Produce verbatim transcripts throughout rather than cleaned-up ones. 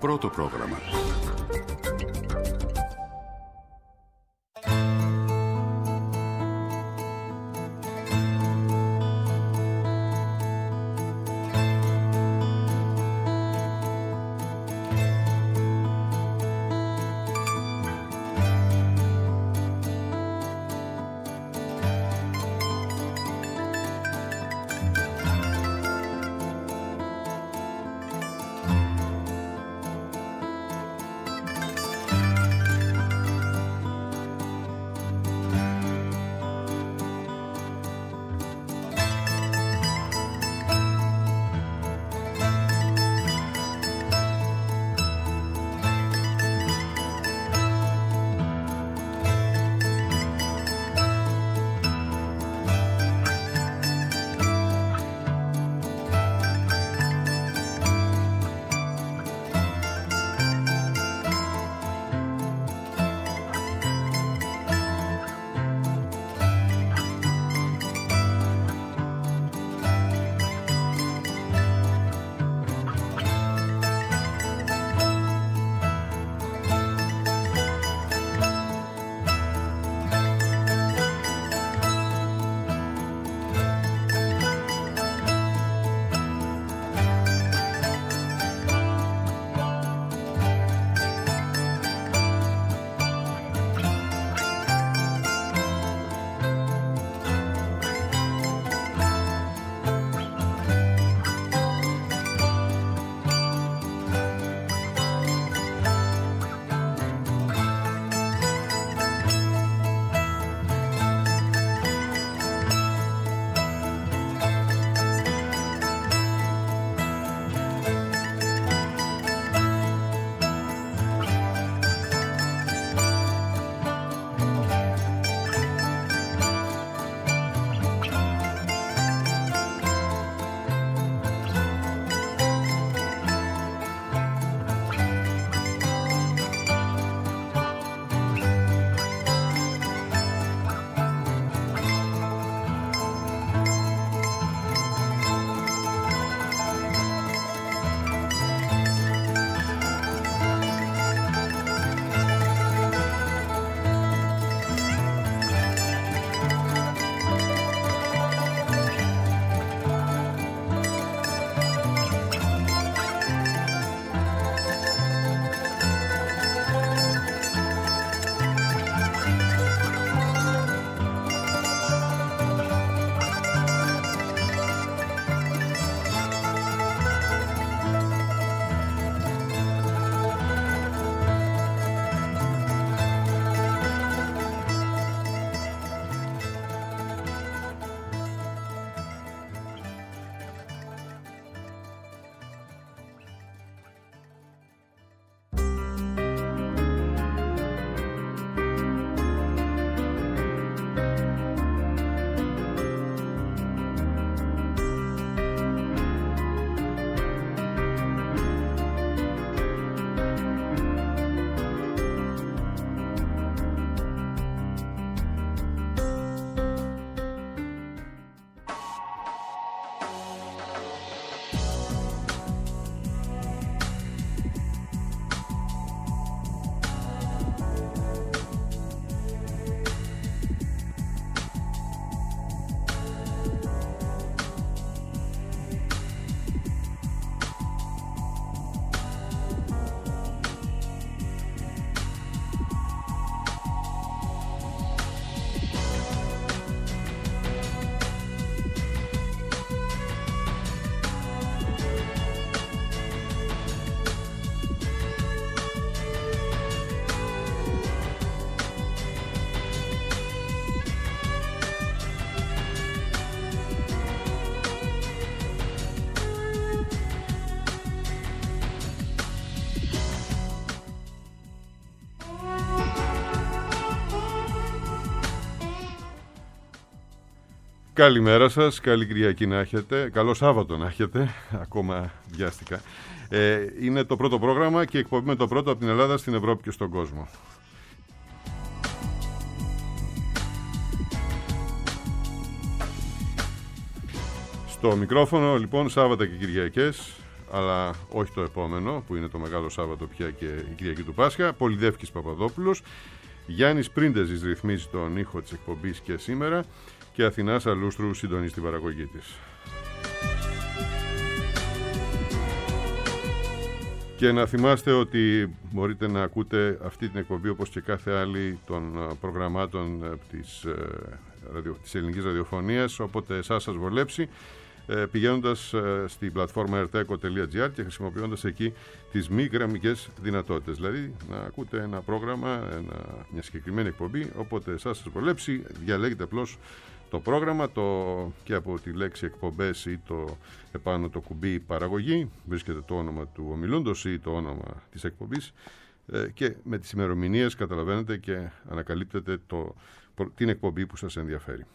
πρώτο πρόγραμμα. Καλημέρα σας, καλή Κυριακή να έχετε, καλό Σάββατο να έχετε, ακόμα βιάστηκα. Ε, είναι το πρώτο πρόγραμμα και εκπομπή το πρώτο από την Ελλάδα στην Ευρώπη και στον κόσμο. Στο μικρόφωνο λοιπόν Σάββατα και Κυριακές αλλά όχι το επόμενο, που είναι το Μεγάλο Σάββατο πια και η Κυριακή του Πάσχα. Πολυδεύκης Παπαδόπουλος. Γιάννης Πρίντεζης ρυθμίζει τον ήχο της εκπομπής και σήμερα και Αθηνάς Αλούστρου συντονίζει την παραγωγή της. Και να θυμάστε ότι μπορείτε να ακούτε αυτή την εκπομπή όπως και κάθε άλλη των προγραμμάτων της, της ελληνικής ραδιοφωνίας, όποτε εσάς σας βολέψει, πηγαίνοντας στην πλατφόρμα ερτέκο τελεία τζι άρ και χρησιμοποιώντας εκεί τις μη γραμμικές δυνατότητες. Δηλαδή να ακούτε ένα πρόγραμμα, ένα, μια συγκεκριμένη εκπομπή, όποτε εσάς σας βολέψει, διαλέγετε απλώς το πρόγραμμα το, και από τη λέξη εκπομπές ή το επάνω το κουμπί παραγωγή βρίσκεται το όνομα του ομιλούντος ή το όνομα της εκπομπής ε, και με τις ημερομηνίες καταλαβαίνετε και ανακαλύπτετε το, την εκπομπή που σας ενδιαφέρει.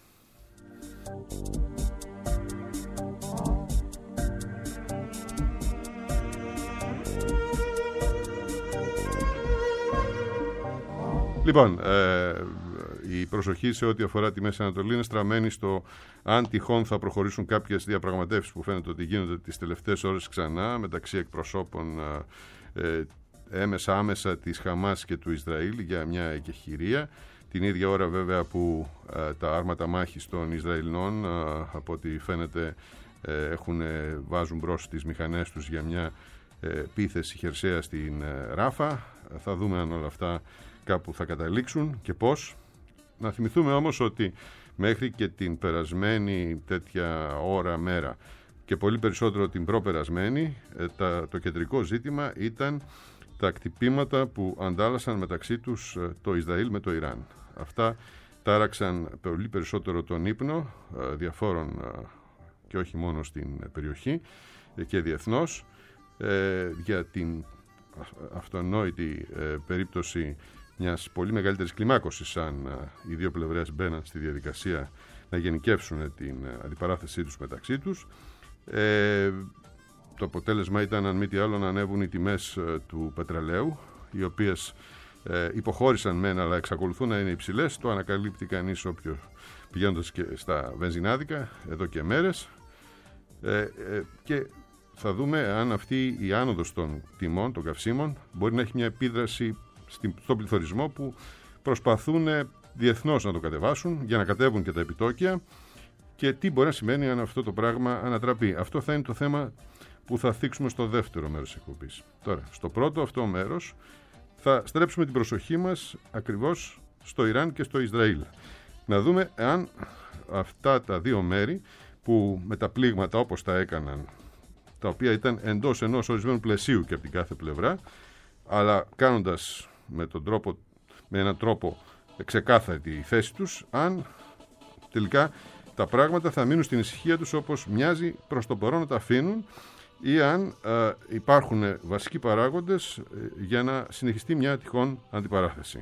Λοιπόν, ε, η προσοχή σε ό,τι αφορά τη Μέση Ανατολή είναι στραμμένη στο αν τυχόν θα προχωρήσουν κάποιες διαπραγματεύσεις που φαίνεται ότι γίνονται τις τελευταίες ώρες ξανά μεταξύ εκπροσώπων ε, έμεσα άμεσα της Χαμάς και του Ισραήλ για μια εκεχηρία. Την ίδια ώρα βέβαια που ε, τα άρματα μάχης των Ισραηλινών ε, από ό,τι φαίνεται ε, έχουν, βάζουν μπρος τις μηχανές τους για μια ε, επίθεση χερσαία στην ε, Ράφα. Θα δούμε αν όλα αυτά κάπου θα καταλήξουν και πώς. Να θυμηθούμε όμως ότι μέχρι και την περασμένη τέτοια ώρα, μέρα και πολύ περισσότερο την προπερασμένη, τα, το κεντρικό ζήτημα ήταν τα κτυπήματα που αντάλλασαν μεταξύ τους το Ισραήλ με το Ιράν. Αυτά τάραξαν πολύ περισσότερο τον ύπνο διαφόρων και όχι μόνο στην περιοχή και διεθνώς για την αυτονόητη περίπτωση μιας πολύ μεγαλύτερης κλιμάκωσης αν οι δύο πλευρές μπαίναν στη διαδικασία να γενικεύσουν την αντιπαράθεσή τους μεταξύ τους. Ε, το αποτέλεσμα ήταν αν μη τι άλλο να ανέβουν οι τιμές του πετρελαίου, οι οποίες ε, υποχώρησαν μεν αλλά εξακολουθούν να είναι υψηλές. Το ανακαλύπτει κανείς όποιο πηγαίνοντας και στα βενζινάδικα εδώ και μέρες ε, ε, και θα δούμε αν αυτή η άνοδος των τιμών των καυσίμων μπορεί να έχει μια επίδραση στον πληθωρισμό που προσπαθούν διεθνώς να το κατεβάσουν για να κατέβουν και τα επιτόκια και τι μπορεί να σημαίνει αν αυτό το πράγμα ανατραπεί. Αυτό θα είναι το θέμα που θα θίξουμε στο δεύτερο μέρος της εκπομπής. Τώρα, στο πρώτο αυτό μέρος θα στρέψουμε την προσοχή μας ακριβώς στο Ιράν και στο Ισραήλ. Να δούμε αν αυτά τα δύο μέρη που με τα πλήγματα όπως τα έκαναν, τα οποία ήταν εντός ενός ορισμένου πλαισίου και από την κάθε πλευρά, αλλά κάνοντας με, τον τρόπο, με έναν τρόπο ξεκάθαρη τη θέση τους, αν τελικά τα πράγματα θα μείνουν στην ησυχία τους όπως μοιάζει προς το παρόν να τα αφήνουν ή αν ε, υπάρχουν βασικοί παράγοντες ε, για να συνεχιστεί μια τυχόν αντιπαράθεση.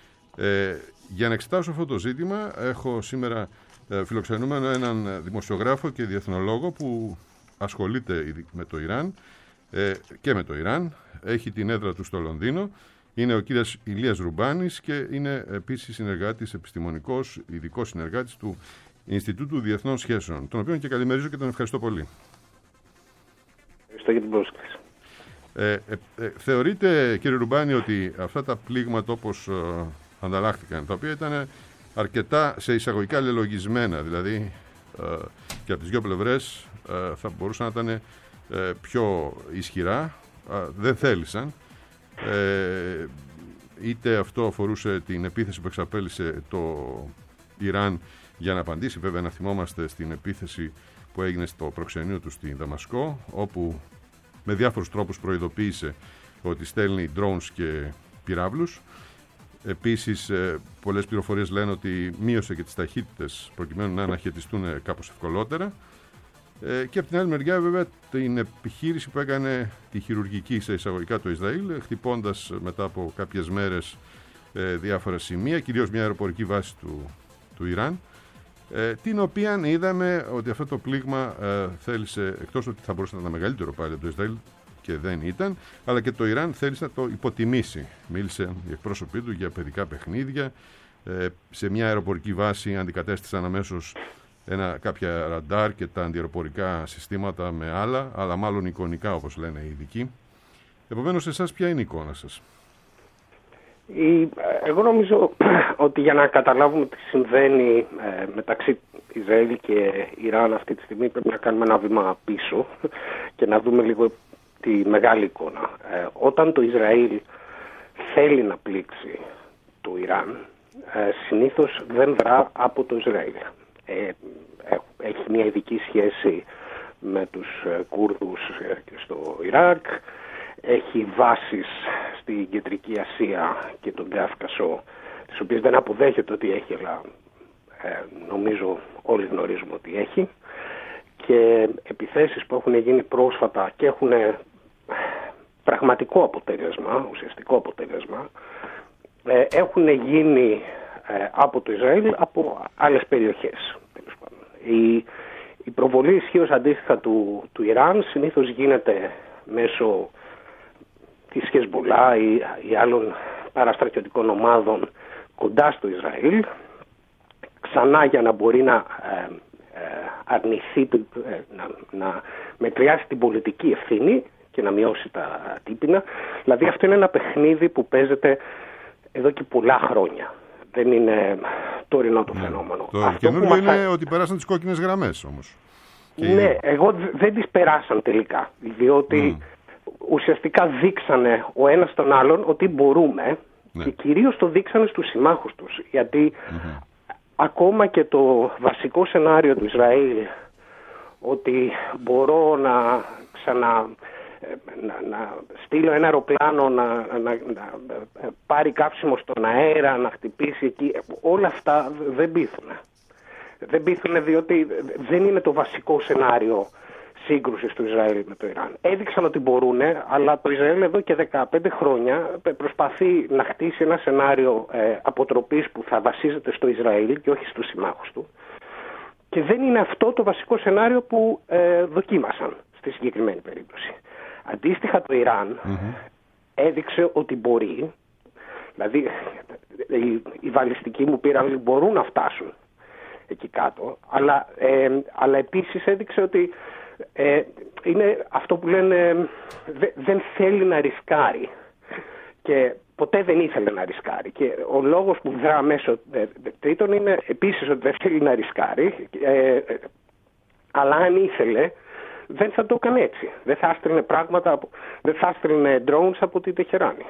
Ε, για να εξετάσω αυτό το ζήτημα έχω σήμερα ε, φιλοξενούμενο έναν δημοσιογράφο και διεθνολόγο που ασχολείται με το Ιράν ε, και με το Ιράν. Έχει την έδρα του στο Λονδίνο. Είναι ο κύριος Ηλίας Ρουμπάνης και είναι επίσης συνεργάτης, επιστημονικός, ειδικός συνεργάτης του Ινστιτούτου Διεθνών Σχέσεων, τον οποίο και καλημερίζω και τον ευχαριστώ πολύ. Ευχαριστώ για την πρόσκληση. Ε, ε, ε, θεωρείτε, κύριε Ρουμπάνη, ότι αυτά τα πλήγματα όπως ε, ανταλλάχθηκαν, τα οποία ήταν αρκετά σε εισαγωγικά λελογισμένα, δηλαδή ε, και από τις δύο πλευρές ε, θα μπορούσαν να ήταν ε, πιο ισχυρά, ε, δεν θέλησαν, ε, είτε αυτό αφορούσε την επίθεση που εξαπέλυσε το Ιράν για να απαντήσει, βέβαια να θυμόμαστε στην επίθεση που έγινε στο προξενείο του στη Δαμασκό, όπου με διάφορους τρόπους προειδοποίησε ότι στέλνει drones και πυράβλους. Επίσης, πολλές πληροφορίες λένε ότι μείωσε και τις ταχύτητες προκειμένου να αναχαιτιστούν κάπως ευκολότερα. Και από την άλλη μεριά, βέβαια, την επιχείρηση που έκανε τη χειρουργική σε εισαγωγικά το Ισραήλ, χτυπώντας μετά από κάποιες μέρες διάφορα σημεία, κυρίως μια αεροπορική βάση του, του Ιράν, την οποία είδαμε ότι αυτό το πλήγμα θέλησε, εκτός ότι θα μπορούσε να ήταν μεγαλύτερο πάλι από το Ισραήλ, και δεν ήταν, αλλά και το Ιράν θέλησε να το υποτιμήσει. Μίλησε οι εκπρόσωποι του για παιδικά παιχνίδια. Σε μια αεροπορική βάση αντικατέστησαν αμέσως ένα, κάποια ραντάρ και τα αντιεροπορικά συστήματα με άλλα, αλλά μάλλον εικονικά όπως λένε οι ειδικοί. Επομένως, εσάς ποια είναι η εικόνα σας? Η, εγώ νομίζω ότι για να καταλάβουμε τι συμβαίνει ε, μεταξύ Ισραήλ και Ιράν αυτή τη στιγμή πρέπει να κάνουμε ένα βήμα πίσω και να δούμε λίγο τη μεγάλη εικόνα. Ε, όταν το Ισραήλ θέλει να πλήξει το Ιράν, ε, συνήθως δεν δρά από το Ισραήλ. Ε, έχει μια ειδική σχέση με τους Κούρδους στο Ιράκ, έχει βάσεις στην Κεντρική Ασία και τον Κάφκασο, τις οποίες δεν αποδέχεται ότι έχει, αλλά ε, νομίζω όλοι γνωρίζουμε ότι έχει, και επιθέσεις που έχουν γίνει πρόσφατα και έχουν πραγματικό αποτέλεσμα, ουσιαστικό αποτέλεσμα, ε, έχουν γίνει ε, από το Ισραήλ από άλλες περιοχές. Η, η προβολή ισχύως αντίστοιχα του, του Ιράν συνήθως γίνεται μέσω της Χεσμπολά ή, ή άλλων παραστρατιωτικών ομάδων κοντά στο Ισραήλ, ξανά για να μπορεί να ε, ε, αρνηθεί, ε, να, να μετριάσει την πολιτική ευθύνη και να μειώσει τα τύπινα. Δηλαδή αυτό είναι ένα παιχνίδι που παίζεται εδώ και πολλά χρόνια. Δεν είναι τωρινό το φαινόμενο. Το αυτό καινούργιο είναι μας... ότι περάσαν τις κόκκινες γραμμές όμως. Ναι, και... εγώ δεν τις περάσαν τελικά, διότι mm. ουσιαστικά δείξανε ο ένας τον άλλον ότι μπορούμε, ναι. και κυρίως το δείξανε στους συμμάχους τους. Γιατί mm-hmm. ακόμα και το βασικό σενάριο του Ισραήλ, ότι μπορώ να ξανα... Να, να στείλω ένα αεροπλάνο να, να, να, να πάρει κάψιμο στον αέρα, να χτυπήσει εκεί, όλα αυτά δεν πείθουν. Δεν πείθουν διότι δεν είναι το βασικό σενάριο σύγκρουσης του Ισραήλ με το Ιράν. Έδειξαν ότι μπορούν, αλλά το Ισραήλ εδώ και δεκαπέντε χρόνια προσπαθεί να χτίσει ένα σενάριο ε, αποτροπής που θα βασίζεται στο Ισραήλ και όχι στους συμμάχους του. Και δεν είναι αυτό το βασικό σενάριο που ε, δοκίμασαν στη συγκεκριμένη περίπτωση. Αντίστοιχα το Ιράν mm-hmm. έδειξε ότι μπορεί, δηλαδή οι, οι βαλιστικοί μου πύραυλοι μπορούν να φτάσουν εκεί κάτω, αλλά, ε, αλλά επίσης έδειξε ότι ε, είναι αυτό που λένε δε, δεν θέλει να ρισκάρει και ποτέ δεν ήθελε να ρισκάρει, και ο λόγος που δρά μέσω ε, τρίτον είναι επίσης ότι δεν θέλει να ρισκάρει, ε, ε, αλλά αν ήθελε δεν θα το έκανε έτσι. Δεν θα έστρινε πράγματα, δεν θα έστρινε drones από τη Τεχεράνη.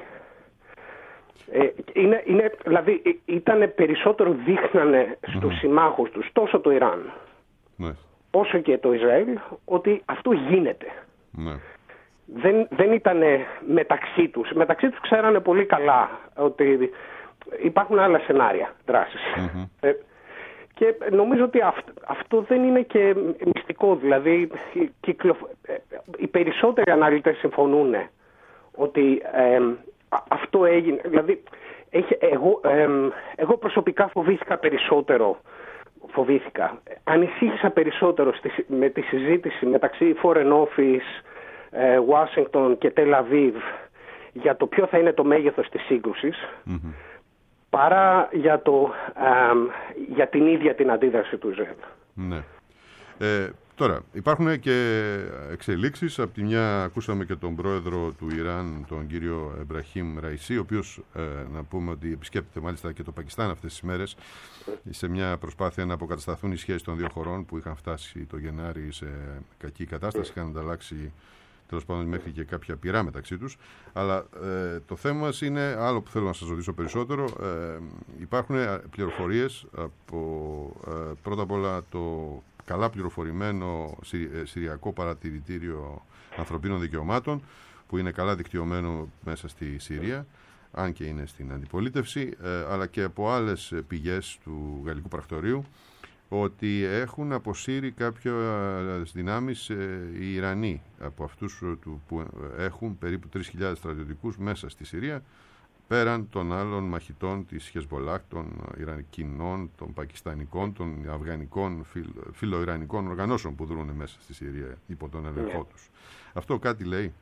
Ε, είναι, είναι, δηλαδή ήταν περισσότερο δείχνανε στους mm-hmm. συμμάχους τους, τόσο το Ιράν mm-hmm. όσο και το Ισραήλ, ότι αυτό γίνεται. Mm-hmm. Δεν, δεν ήταν μεταξύ τους. Μεταξύ τους ξέρανε πολύ καλά ότι υπάρχουν άλλα σενάρια δράσης. Mm-hmm. Ε, Και νομίζω ότι αυτό, αυτό δεν είναι και μυστικό. Δηλαδή, κυκλο, οι περισσότεροι αναλυτές συμφωνούν ότι ε, αυτό έγινε. Δηλαδή, έχει, εγώ, ε, εγώ προσωπικά φοβήθηκα περισσότερο. Φοβήθηκα. Ανησύχησα περισσότερο στη, με τη συζήτηση μεταξύ Foreign Office, ε, Washington και Tel Aviv για το ποιο θα είναι το μέγεθος της σύγκρουσης. Mm-hmm. παρά για, το, α, για την ίδια την αντίδραση του Ισραήλ. Ναι. Ε, τώρα, υπάρχουν και εξελίξεις. Από τη μια ακούσαμε και τον πρόεδρο του Ιράν, τον κύριο Εμπραχίμ Ραϊσί, ο οποίος, ε, να πούμε ότι επισκέπτεται μάλιστα και το Πακιστάν αυτές τις μέρες, σε μια προσπάθεια να αποκατασταθούν οι σχέσεις των δύο χωρών που είχαν φτάσει το Γενάρη σε κακή κατάσταση, είχαν ανταλλάξει τέλος πάντων μέχρι και κάποια πυρά μεταξύ τους. Αλλά ε, το θέμα μας είναι άλλο που θέλω να σας ρωτήσω περισσότερο. Ε, υπάρχουν πληροφορίες από ε, πρώτα απ' όλα το καλά πληροφορημένο Συριακό Παρατηρητήριο Ανθρωπίνων Δικαιωμάτων, που είναι καλά δικτυωμένο μέσα στη Συρία, αν και είναι στην αντιπολίτευση, ε, αλλά και από άλλες πηγές του Γαλλικού Πρακτορείου, ότι έχουν αποσύρει κάποιες δυνάμεις ε, οι Ιρανοί από αυτούς του, που έχουν περίπου τρεις χιλιάδες στρατιωτικούς μέσα στη Συρία, πέραν των άλλων μαχητών της Χεσμπολάχ, των Ιρανικών, των Πακιστανικών, των Αφγανικών, φιλοϊρανικών οργανώσεων που δρούν μέσα στη Συρία υπό τον έλεγχό τους. Αυτό κάτι λέει?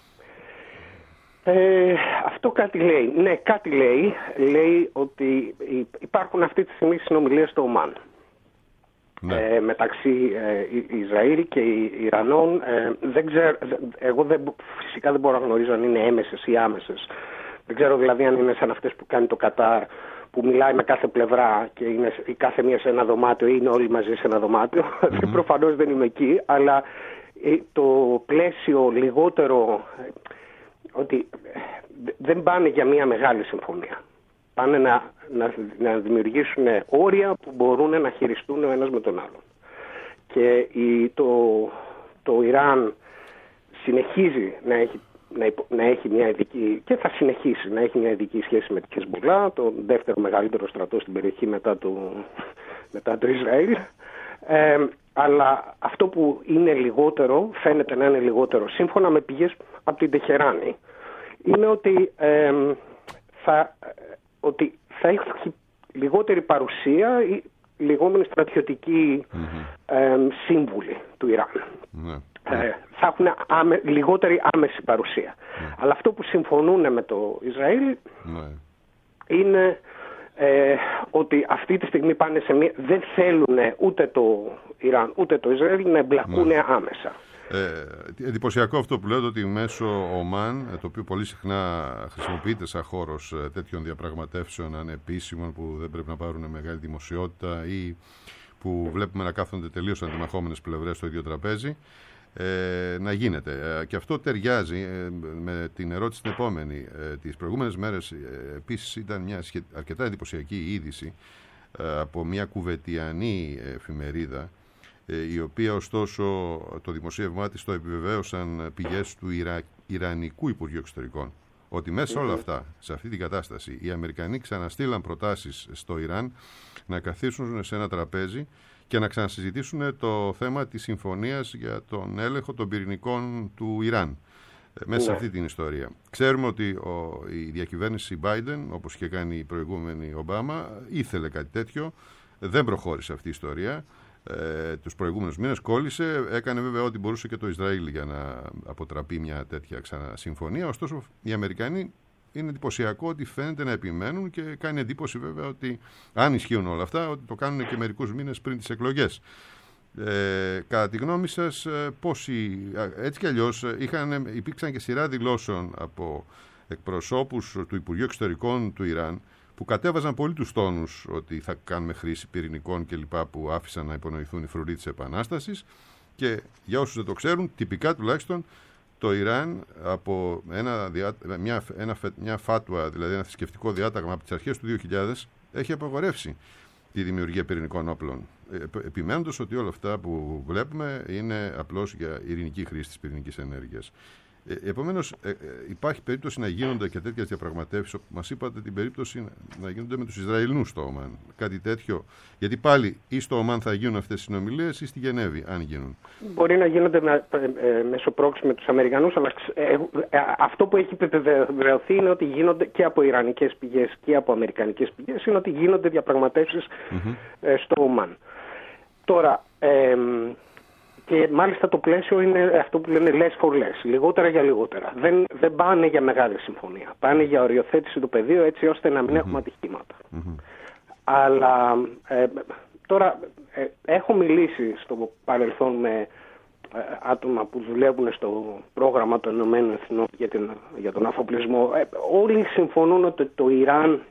Ε, αυτό κάτι λέει. Ναι, κάτι λέει. Λέει ότι υπάρχουν αυτή τη στιγμή συνομιλίες στο Ομάν. ναι. ε, μεταξύ ε, Ισραήλ και Ιρανών. Ε, δεν ξέρω, εγώ δεν, φυσικά δεν μπορώ να γνωρίζω αν είναι έμεσες ή άμεσες. Δεν ξέρω δηλαδή αν είναι σαν αυτές που κάνει το Κατάρ, που μιλάει με κάθε πλευρά και είναι η κάθε μία σε ένα δωμάτιο ή είναι όλοι μαζί σε ένα δωμάτιο. Mm-hmm. Προφανώς δεν είμαι εκεί, αλλά το πλαίσιο λιγότερο, ότι δεν πάνε για μια μεγάλη συμφωνία. Πάνε να, να, να δημιουργήσουν όρια που μπορούν να χειριστούν ο ένας με τον άλλον. Και η, το, το Ιράν συνεχίζει να έχει, να, υπο, να έχει μια ειδική, και θα συνεχίσει να έχει μια ειδική σχέση με τη Χεσμπολά, το δεύτερο μεγαλύτερο στρατό στην περιοχή μετά το, μετά το Ισραήλ. Ε, αλλά αυτό που είναι λιγότερο, φαίνεται να είναι λιγότερο, σύμφωνα με πηγές από την Τεχεράνη, είναι ότι, ε, θα, ότι θα έχει λιγότερη παρουσία ή λιγόμενη στρατιωτική mm-hmm. ε, σύμβουλη του Ιράν. Mm-hmm. Ε, θα έχουν άμε, λιγότερη άμεση παρουσία. Mm-hmm. Αλλά αυτό που συμφωνούν με το Ισραήλ mm-hmm. είναι ε, ότι αυτή τη στιγμή πάνε σε μία, δεν θέλουν ούτε το Ιράν ούτε το Ισραήλ να εμπλακούν mm-hmm. άμεσα. Ε, εντυπωσιακό αυτό που λέτε, ότι μέσω Ομάν, το οποίο πολύ συχνά χρησιμοποιείται σαν χώρος τέτοιων διαπραγματεύσεων ανεπίσημων που δεν πρέπει να πάρουν μεγάλη δημοσιότητα ή που βλέπουμε να κάθονται τελείως αντιμαχόμενες πλευρές στο ίδιο τραπέζι, ε, να γίνεται. Ε, και αυτό ταιριάζει ε, με την ερώτηση την επόμενη. Ε, τις προηγούμενες μέρες ε, επίσης ήταν μια αρκετά εντυπωσιακή είδηση ε, από μια κουβετιανή εφημερίδα, η οποία ωστόσο το δημοσίευμά της το επιβεβαίωσαν πηγές του Ιρα... Ιρανικού Υπουργείου Εξωτερικών, ότι μέσα σε όλα αυτά, σε αυτή την κατάσταση, οι Αμερικανοί ξαναστήλαν προτάσεις στο Ιράν να καθίσουν σε ένα τραπέζι και να ξανασυζητήσουν το θέμα της συμφωνίας για τον έλεγχο των πυρηνικών του Ιράν. Μέσα σε αυτή την ιστορία. Ξέρουμε ότι ο, η διακυβέρνηση Biden, όπως είχε κάνει η προηγούμενη Ομπάμα, ήθελε κάτι τέτοιο, δεν προχώρησε αυτή η ιστορία. Ε, τους προηγούμενους μήνες κόλλησε, έκανε βέβαια ό,τι μπορούσε και το Ισραήλ για να αποτραπεί μια τέτοια ξανασυμφωνία. Ωστόσο οι Αμερικανοί είναι εντυπωσιακό ότι φαίνεται να επιμένουν και κάνει εντύπωση βέβαια ότι αν ισχύουν όλα αυτά, ότι το κάνουν και μερικούς μήνες πριν τις εκλογές. Ε, κατά τη γνώμη σας, πόσοι, έτσι κι αλλιώς είχαν, υπήρξαν και σειρά δηλώσεων από εκπροσώπους του Υπουργείου Εξωτερικών του Ιράν που κατέβαζαν πολύ τους τόνους ότι θα κάνουμε χρήση πυρηνικών κλπ, που άφησαν να υπονοηθούν οι φρουροί της Επανάστασης. Και για όσους δεν το ξέρουν, τυπικά τουλάχιστον το Ιράν από ένα, μια, ένα, μια φάτουα, δηλαδή ένα θρησκευτικό διάταγμα από τις αρχές του δύο χιλιάδες, έχει απαγορεύσει τη δημιουργία πυρηνικών όπλων, επιμένοντας ότι όλα αυτά που βλέπουμε είναι απλώς για ειρηνική χρήση της πυρηνικής ενέργειας. Ε, επομένως, ε, ε, υπάρχει περίπτωση να γίνονται και τέτοιες διαπραγματεύσεις, όπως μας είπατε, την περίπτωση να γίνονται με τους Ισραηλινούς στο Ομάν. Κάτι τέτοιο. Γιατί πάλι ή στο Ομάν θα γίνουν αυτές οι συνομιλίες ή στη Γενέβη, αν γίνουν. Μπορεί να γίνονται με, ε, μέσω πρόξη με τους Αμερικανούς, αλλά ε, ε, αυτό που έχει επιβεβαιωθεί είναι ότι γίνονται και από ιρανικές πηγές και από αμερικανικές πηγές, είναι ότι γίνονται διαπραγματεύσεις mm-hmm. ε, στο Ομάν. Τώρα. Ε, Και μάλιστα το πλαίσιο είναι αυτό που λένε less for less, λιγότερα για λιγότερα. Δεν, δεν πάνε για μεγάλη συμφωνία. Πάνε για οριοθέτηση του πεδίου έτσι ώστε να μην mm-hmm. έχουμε ατυχήματα. Mm-hmm. Αλλά ε, τώρα ε, έχω μιλήσει στο παρελθόν με ε, άτομα που δουλεύουν στο πρόγραμμα των Ηνωμένων Εθνών για, την, για τον αφοπλισμό. Ε, όλοι συμφωνούν ότι το Ιράν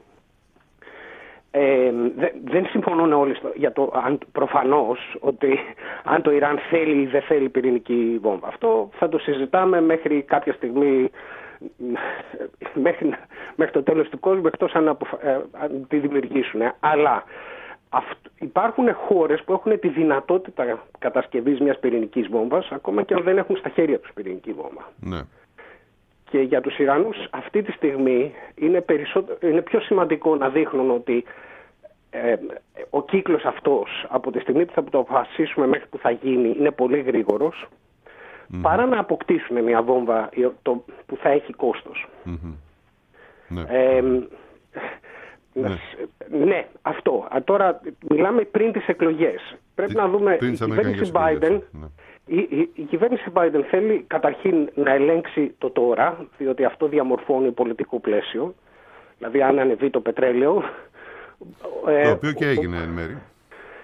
Ε, δε, δεν συμφωνούν όλοι στο, για το αν, προφανώς ότι αν το Ιράν θέλει ή δεν θέλει πυρηνική βόμβα. Αυτό θα το συζητάμε μέχρι κάποια στιγμή, μέχρι, μέχρι το τέλος του κόσμου, εκτός αν, αποφα, ε, αν τη δημιουργήσουν. Αλλά αυ, υπάρχουν χώρες που έχουν τη δυνατότητα κατασκευής μιας πυρηνικής βόμβας, ακόμα και αν δεν έχουν στα χέρια τους πυρηνική βόμβα. Ναι. Και για τους Ιρανούς αυτή τη στιγμή είναι, είναι πιο σημαντικό να δείχνουν ότι ε, ο κύκλος αυτός από τη στιγμή που θα το αποφασίσουμε μέχρι που θα γίνει είναι πολύ γρήγορος mm-hmm. παρά να αποκτήσουν μια βόμβα το, που θα έχει κόστος. Mm-hmm. Ναι. Ε, ναι. ναι, αυτό. Α, τώρα μιλάμε πριν τις εκλογές. Πρέπει Τι, να δούμε η κυβέρνηση Biden... Ναι. Η, η, η κυβέρνηση Biden θέλει καταρχήν να ελέγξει το τώρα, διότι αυτό διαμορφώνει πολιτικό πλαίσιο. Δηλαδή αν ανεβεί το πετρέλαιο... Το ε, οποίο και έγινε εν μέρει.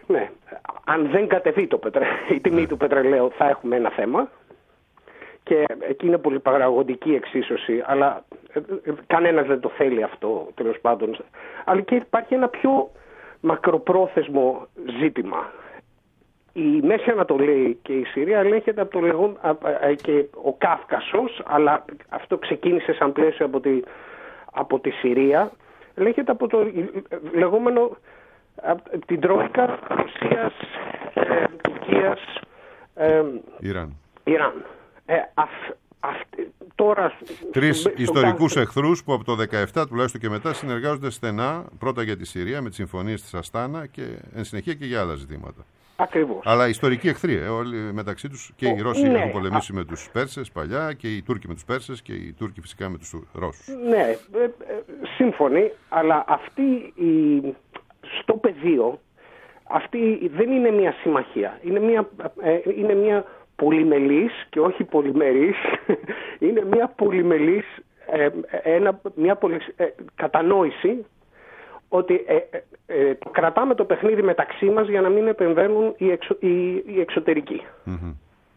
Ναι. Αν δεν κατεβεί το πετρε... η τιμή ναι. του πετρελαίου, θα έχουμε ένα θέμα. Και εκεί είναι πολύ παραγωγική εξίσωση, αλλά κανένας δεν το θέλει αυτό, τέλος πάντων. Αλλά και υπάρχει ένα πιο μακροπρόθεσμο ζήτημα. Η Μέση Ανατολή και η Συρία ελέγχεται από το λεγόν, και ο Κάφκασος, αλλά αυτό ξεκίνησε σαν πλαίσιο από τη, από τη Συρία, ελέγχεται από το λεγόμενο από την Τρόικα Ρωσίας, ε, Τουρκίας, ε, Ιράν. Ιράν. Ε, αυ, αυ, τώρα, Τρεις στο, ιστορικούς στο... εχθρούς που από το δεκαεπτά τουλάχιστον και μετά συνεργάζονται στενά, πρώτα για τη Συρία με τις συμφωνίες της Αστάνα και εν συνεχεία και για άλλα ζητήματα. Ακριβώς. Αλλά ιστορικοί εχθροί, ε, όλοι μεταξύ τους, και οι Ρώσοι ναι, έχουν πολεμήσει α... με τους Πέρσες παλιά και οι Τούρκοι με τους Πέρσες και οι Τούρκοι φυσικά με τους Ρώσους. Ναι, ε, ε, σύμφωνοι, αλλά αυτή η... στο πεδίο αυτή δεν είναι μια συμμαχία, είναι μια, ε, είναι μια πολυμελής και όχι πολυμερής, είναι μια πολυμελής, ε, ένα, μια πολυ, ε, κατανόηση ότι ε, ε, ε, κρατάμε το παιχνίδι μεταξύ μας για να μην επεμβαίνουν οι, εξω, οι, οι εξωτερικοί. Mm-hmm.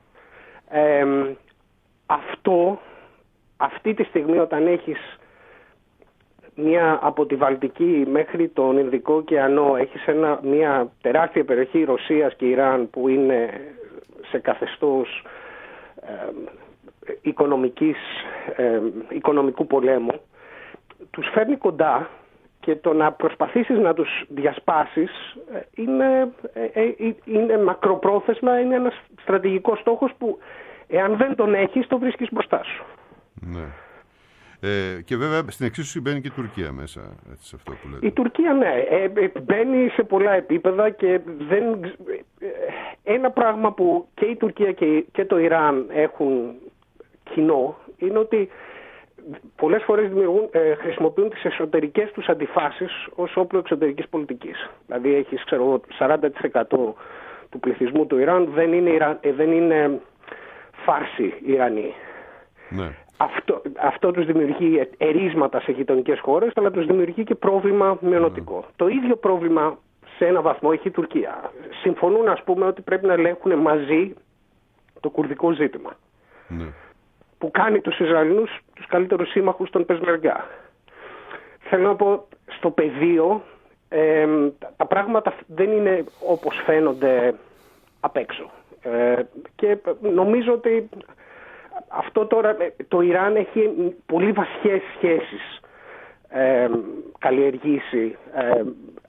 Ε, αυτό, αυτή τη στιγμή όταν έχεις μια από τη Βαλτική μέχρι τον Ινδικό ωκεανό, έχεις ένα, μια τεράστια περιοχή Ρωσίας και Ιράν που είναι σε καθεστώς ε, οικονομικής, ε, οικονομικού πολέμου, τους φέρνει κοντά και το να προσπαθήσεις να τους διασπάσεις ε, είναι, ε, ε, είναι μακροπρόθεσμα, είναι ένας στρατηγικός στόχος που εάν δεν τον έχεις το βρίσκεις μπροστά σου. Ναι. Ε, και βέβαια στην εξίσωση μπαίνει και η Τουρκία μέσα, έτσι, σε αυτό που λέτε. Η Τουρκία ναι, ε, ε, μπαίνει σε πολλά επίπεδα και δεν, ε, ένα πράγμα που και η Τουρκία και, και το Ιράν έχουν κοινό είναι ότι πολλές φορές ε, χρησιμοποιούν τις εσωτερικές τους αντιφάσεις ως όπλο εξωτερικής πολιτικής. Δηλαδή έχεις ξέρω, σαράντα τοις εκατό του πληθυσμού του Ιράν δεν είναι, Ιρα, ε, δεν είναι Φάρσοι Ιρανοί. Ναι. Αυτό, αυτό τους δημιουργεί ερίσματα σε γειτονικές χώρες, αλλά τους δημιουργεί και πρόβλημα μειονοτικό. Mm. Το ίδιο πρόβλημα σε ένα βαθμό έχει η Τουρκία. Συμφωνούν, ας πούμε, ότι πρέπει να ελέγχουν μαζί το κουρδικό ζήτημα. Mm. Που κάνει τους Ισραηλινούς τους καλύτερους σύμμαχους των Πεσμεργά. Θέλω να πω, στο πεδίο ε, τα πράγματα δεν είναι όπως φαίνονται απ' έξω. Ε, και νομίζω ότι αυτό τώρα, το Ιράν έχει πολύ βασιές σχέσεις ε, καλλιεργήσει ε,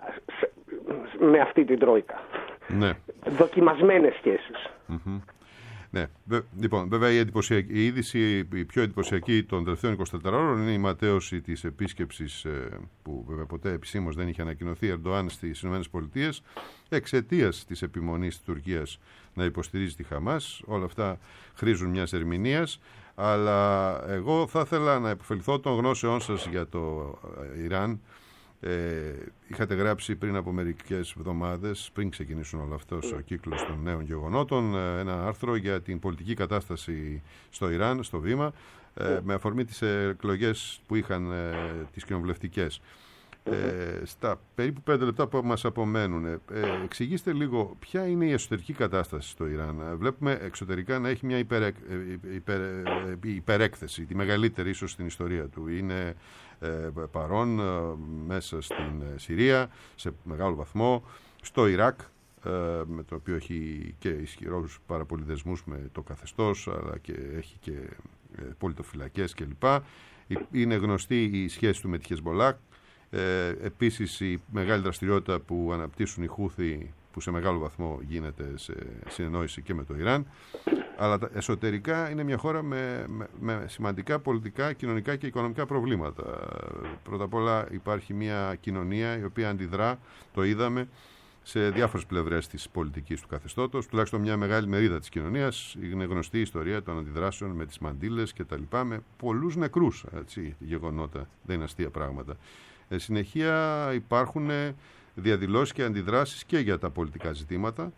με αυτή την Τρόικα. Ναι. Δοκιμασμένες σχέσεις. Mm-hmm. Ναι. Λοιπόν, βέβαια η, η είδηση η πιο εντυπωσιακή των τελευταίων εικοσιτετρών ώρων είναι η ματαίωση της επίσκεψης ε, που βέβαια ποτέ επισήμως δεν είχε ανακοινωθεί Ερντοάν στις ΗΠΑ εξαιτίας της επιμονής της Τουρκίας να υποστηρίζει τη Χαμάς. Όλα αυτά χρήζουν μιας ερμηνείας, αλλά εγώ θα ήθελα να υποφεληθώ των γνώσεών σας για το Ιράν. Ε, είχατε γράψει πριν από μερικές εβδομάδες, πριν ξεκινήσουν όλο αυτός ο κύκλος των νέων γεγονότων, ένα άρθρο για την πολιτική κατάσταση στο Ιράν, στο βήμα, ε, με αφορμή τις εκλογές που είχαν ε, τις κοινοβουλευτικές. Ε, στα περίπου πέντε λεπτά που μας απομένουν, ε, εξηγήστε λίγο ποια είναι η εσωτερική κατάσταση στο Ιράν. Βλέπουμε εξωτερικά να έχει μια υπερεκ, υπερ, υπερέκθεση, τη μεγαλύτερη ίσως στην ιστορία του. Είναι ε, παρόν ε, μέσα στην Συρία σε μεγάλο βαθμό, στο Ιράκ, ε, με το οποίο έχει και ισχυρούς πάρα πολλοί δεσμούς με το καθεστώς, αλλά και έχει και ε, πολιτοφυλακές κλπ. Είναι γνωστή η σχέση του με τη Χεσμολάχ. Ε, επίσης η μεγάλη δραστηριότητα που αναπτύσσουν οι Χούθοι, που σε μεγάλο βαθμό γίνεται σε συνεννόηση και με το Ιράν, αλλά εσωτερικά είναι μια χώρα με, με, με σημαντικά πολιτικά, κοινωνικά και οικονομικά προβλήματα. Πρώτα απ' όλα υπάρχει μια κοινωνία η οποία αντιδρά, το είδαμε, σε διάφορες πλευρές της πολιτικής του καθεστώτος, τουλάχιστον μια μεγάλη μερίδα της κοινωνίας. Είναι γνωστή η ιστορία των αντιδράσεων με τις μαντήλες και τα λοιπά, με πολλούς νεκρούς, έτσι, γεγονότα, δεν είναι αστεία πράγματα. Ε, συνεχεία υπάρχουν διαδηλώσεις και αντιδράσεις και για τα πολιτικά ζητήματα.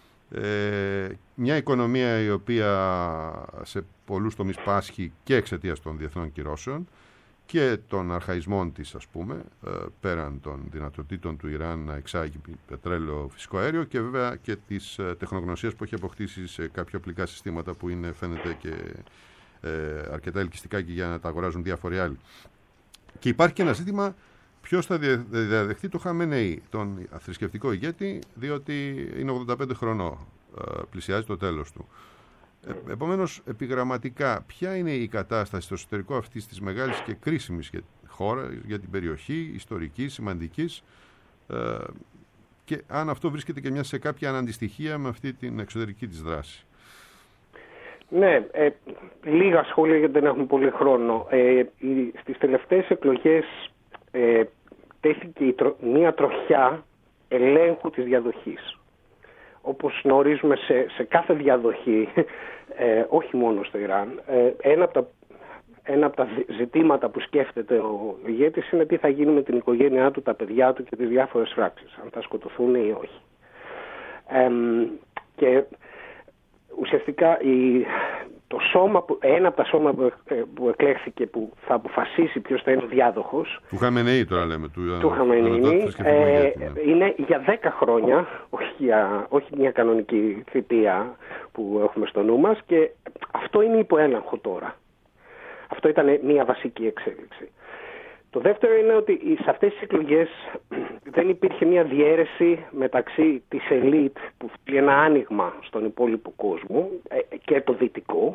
Ε, μια οικονομία η οποία σε πολλούς τομείς πάσχει και εξαιτίας των διεθνών κυρώσεων και των αρχαϊσμών της, ας πούμε, πέραν των δυνατοτήτων του Ιράν να εξάγει πετρέλαιο, φυσικό αέριο, και βέβαια και της τεχνογνωσίας που έχει αποκτήσει σε κάποια οπλικά συστήματα που είναι, φαίνεται, και ε, αρκετά ελκυστικά και για να τα αγοράζουν διάφοροι άλλοι. Και υπάρχει και ένα ζήτημα ποιος θα διαδεχτεί το Χαμενεή, τον θρησκευτικό ηγέτη, διότι είναι ογδόντα πέντε χρονών, πλησιάζει το τέλος του. Ε, επομένως, επιγραμματικά, ποια είναι η κατάσταση στο εσωτερικό αυτής της μεγάλης και κρίσιμης χώρα για την περιοχή, ιστορική, σημαντικής, ε, και αν αυτό βρίσκεται και μια σε κάποια αναντιστοιχεία με αυτή την εξωτερική της δράση. Ναι, ε, λίγα σχόλια γιατί δεν έχουμε πολύ χρόνο. Ε, στις τελευταίες εκλογές ε, τέθηκε μια τροχιά ελέγχου της διαδοχής. Όπως γνωρίζουμε σε, σε κάθε διαδοχή, ε, όχι μόνο στο Ιράν, ε, ένα, από τα, ένα από τα ζητήματα που σκέφτεται ο ηγέτης είναι τι θα γίνει με την οικογένειά του, τα παιδιά του και τις διάφορες φράξεις, αν θα σκοτωθούν ή όχι. Ε, και ουσιαστικά η, το σώμα που, ένα από τα σώμα που, που εκλέχθηκε που θα αποφασίσει ποιος θα είναι ο διάδοχος του Χαμενεή τώρα λέμε του, του Χαμενεή ε, είναι για δέκα χρόνια, όχι, για, όχι μια κανονική θητεία που έχουμε στο νου μας, και αυτό είναι υπό έλεγχο τώρα. Αυτό ήταν μια βασική εξέλιξη. Το δεύτερο είναι ότι σε αυτές τις εκλογές δεν υπήρχε μια διαίρεση μεταξύ της ελίτ που φτιάχνει ένα άνοιγμα στον υπόλοιπο κόσμο και το δυτικό,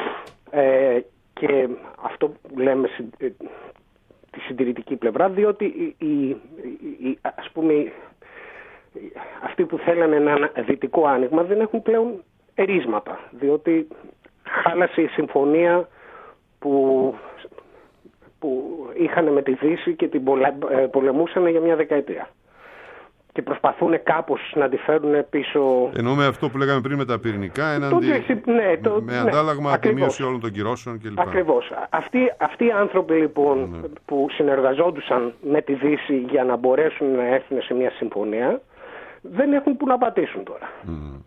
και αυτό που λέμε τη συντηρητική πλευρά, διότι οι, οι, οι, ας πούμε, αυτοί που θέλανε ένα δυτικό άνοιγμα δεν έχουν πλέον ερίσματα, διότι χάλασε η συμφωνία που... που είχαν με τη Δύση και την πολε... πολεμούσαν για μια δεκαετία. Και προσπαθούν κάπως να τη φέρουν πίσω. Εννοούμε αυτό που λέγαμε πριν με τα πυρηνικά, έναντι... το... ναι, το... με αντάλλαγμα ναι, τη μείωση όλων των κυρώσεων κλπ. Ακριβώς. Αυτοί, αυτοί οι άνθρωποι λοιπόν ναι. που συνεργαζόντουσαν με τη Δύση για να μπορέσουν να έρθουν σε μια συμφωνία, δεν έχουν που να πατήσουν τώρα. Mm.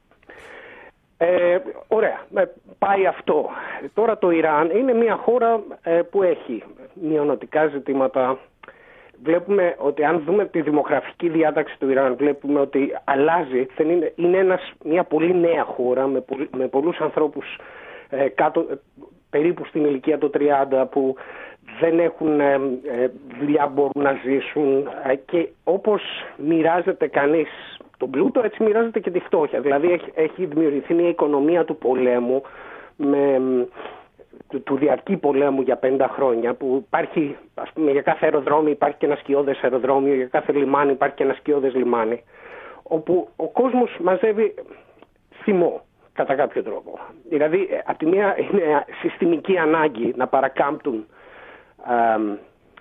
Ε, ωραία, πάει αυτό. Τώρα το Ιράν είναι μια χώρα ε, που έχει μειωνοτικά ζητήματα. Βλέπουμε ότι αν δούμε τη δημογραφική διάταξη του Ιράν, βλέπουμε ότι αλλάζει. Δεν είναι, είναι ένας, μια πολύ νέα χώρα με, με πολλούς ανθρώπους ε, κάτω, ε, περίπου στην ηλικία των τριάντα που δεν έχουν ε, ε, δουλειά, μπορούν να ζήσουν, ε, και όπως μοιράζεται κανείς τον πλούτο, έτσι μοιράζεται και τη φτώχεια. Δηλαδή έχει, έχει δημιουργηθεί μια οικονομία του πολέμου, με, του, του διαρκή πολέμου για πενήντα χρόνια, που υπάρχει, ας πούμε, για κάθε αεροδρόμιο υπάρχει και ένα σκιώδες αεροδρόμιο, για κάθε λιμάνι υπάρχει και ένα σκιώδες λιμάνι, όπου ο κόσμος μαζεύει θυμό κατά κάποιο τρόπο. Δηλαδή, από τη μία είναι συστημική ανάγκη να παρακάμπτουν α,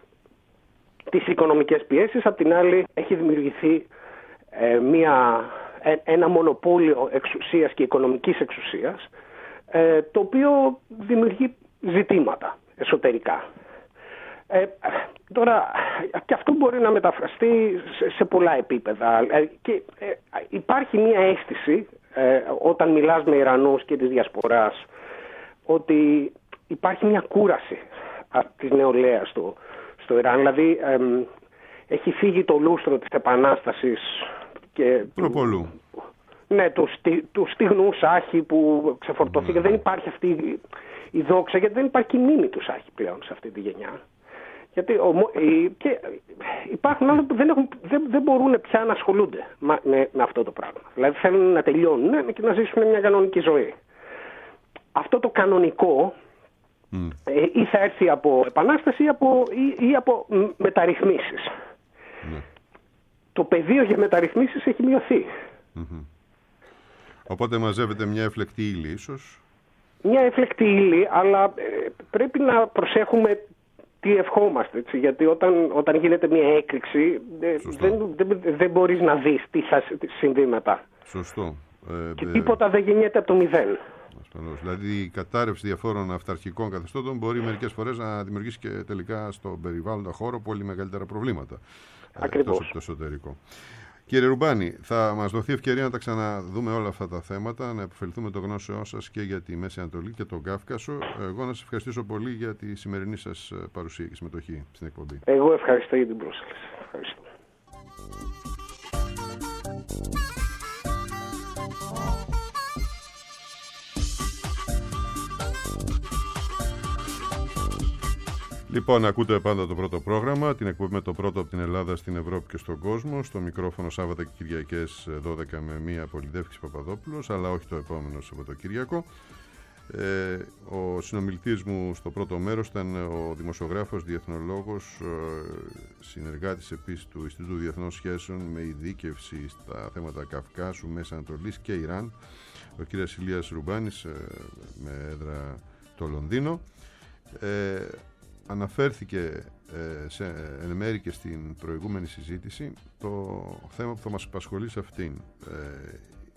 τις οικονομικές πιέσεις, από την άλλη έχει δημιουργηθεί ε, μια, ε, ένα μονοπόλιο εξουσίας και οικονομικής εξουσίας, ε, το οποίο δημιουργεί ζητήματα εσωτερικά. Ε, τώρα, και αυτό μπορεί να μεταφραστεί σε, σε πολλά επίπεδα. Ε, και ε, υπάρχει μια αίσθηση, ε, όταν μιλάς με Ιρανούς και της διασποράς, ότι υπάρχει μια κούραση της νεολαίας στο, στο Ιράν. Δηλαδή, ε, έχει φύγει το λούστρο της επανάστασης και προπολού. Ναι, του, του στιγνού Σάχη που ξεφορτώθηκε. Mm. Δεν υπάρχει αυτή η, η δόξα, γιατί δεν υπάρχει η μνήμη του Σάχη πλέον σε αυτή τη γενιά. Γιατί ο, οι, και υπάρχουν άνθρωποι που δεν, έχουν, δεν, δεν μπορούν πια να ασχολούνται με, με, με αυτό το πράγμα. Δηλαδή θέλουν να τελειώνουν και να ζήσουν μια κανονική ζωή. Αυτό το κανονικό mm. ε, ή θα έρθει από επανάσταση ή από, ή, ή από μεταρρυθμίσεις. Mm. Το πεδίο για μεταρρυθμίσεις έχει μειωθεί. Mm-hmm. Οπότε μαζεύεται μια εφλεκτή ύλη ίσως. Μια εφλεκτή ύλη, αλλά ε, πρέπει να προσέχουμε τι ευχόμαστε. Έτσι, γιατί όταν, όταν γίνεται μια έκρηξη ε, δεν, δεν, δεν μπορείς να δεις τι θα συμβεί μετά. Σωστό. Ε, και ε, τίποτα δεν γεννιέται από το μηδέν. Ασφαλώς. Δηλαδή η κατάρρευση διαφόρων αυταρχικών καθεστώτων μπορεί μερικές φορές να δημιουργήσει και τελικά στον περιβάλλοντα χώρο πολύ μεγαλύτερα προβλήματα. Ακριβώς. Ε, τόσο το εσωτερικό. Κύριε Ρουμπάνη, θα μας δοθεί ευκαιρία να τα ξαναδούμε όλα αυτά τα θέματα, να επωφεληθούμε το γνώσεώ σας και για τη Μέση Ανατολή και τον Κάφκασο. Εγώ να σας ευχαριστήσω πολύ για τη σημερινή σας παρουσία και συμμετοχή στην εκπομπή. Εγώ ευχαριστώ για την πρόσκληση. Ευχαριστώ. Λοιπόν, ακούτε πάντα το πρώτο πρόγραμμα, την εκπομπή με το πρώτο από την Ελλάδα στην Ευρώπη και στον κόσμο. Στο μικρόφωνο Σάββατα και Κυριακές δώδεκα με μία Πολυδεύκης Παπαδόπουλος, αλλά όχι το επόμενο Σαββατοκύριακο. Ε, ο συνομιλητής μου στο πρώτο μέρος ήταν ο δημοσιογράφος, διεθνολόγος, συνεργάτης επίσης του Ινστιτούτου Διεθνών Σχέσεων με ειδίκευση στα θέματα Καυκάσου, Μέσης Ανατολής και Ιράν, ο κ. Ηλίας Ρουμπάνης, με έδρα το Λονδίνο. Ε, Αναφέρθηκε ε, σε, εν μέρει και στην προηγούμενη συζήτηση το θέμα που θα μας απασχολεί σε αυτήν. Ε,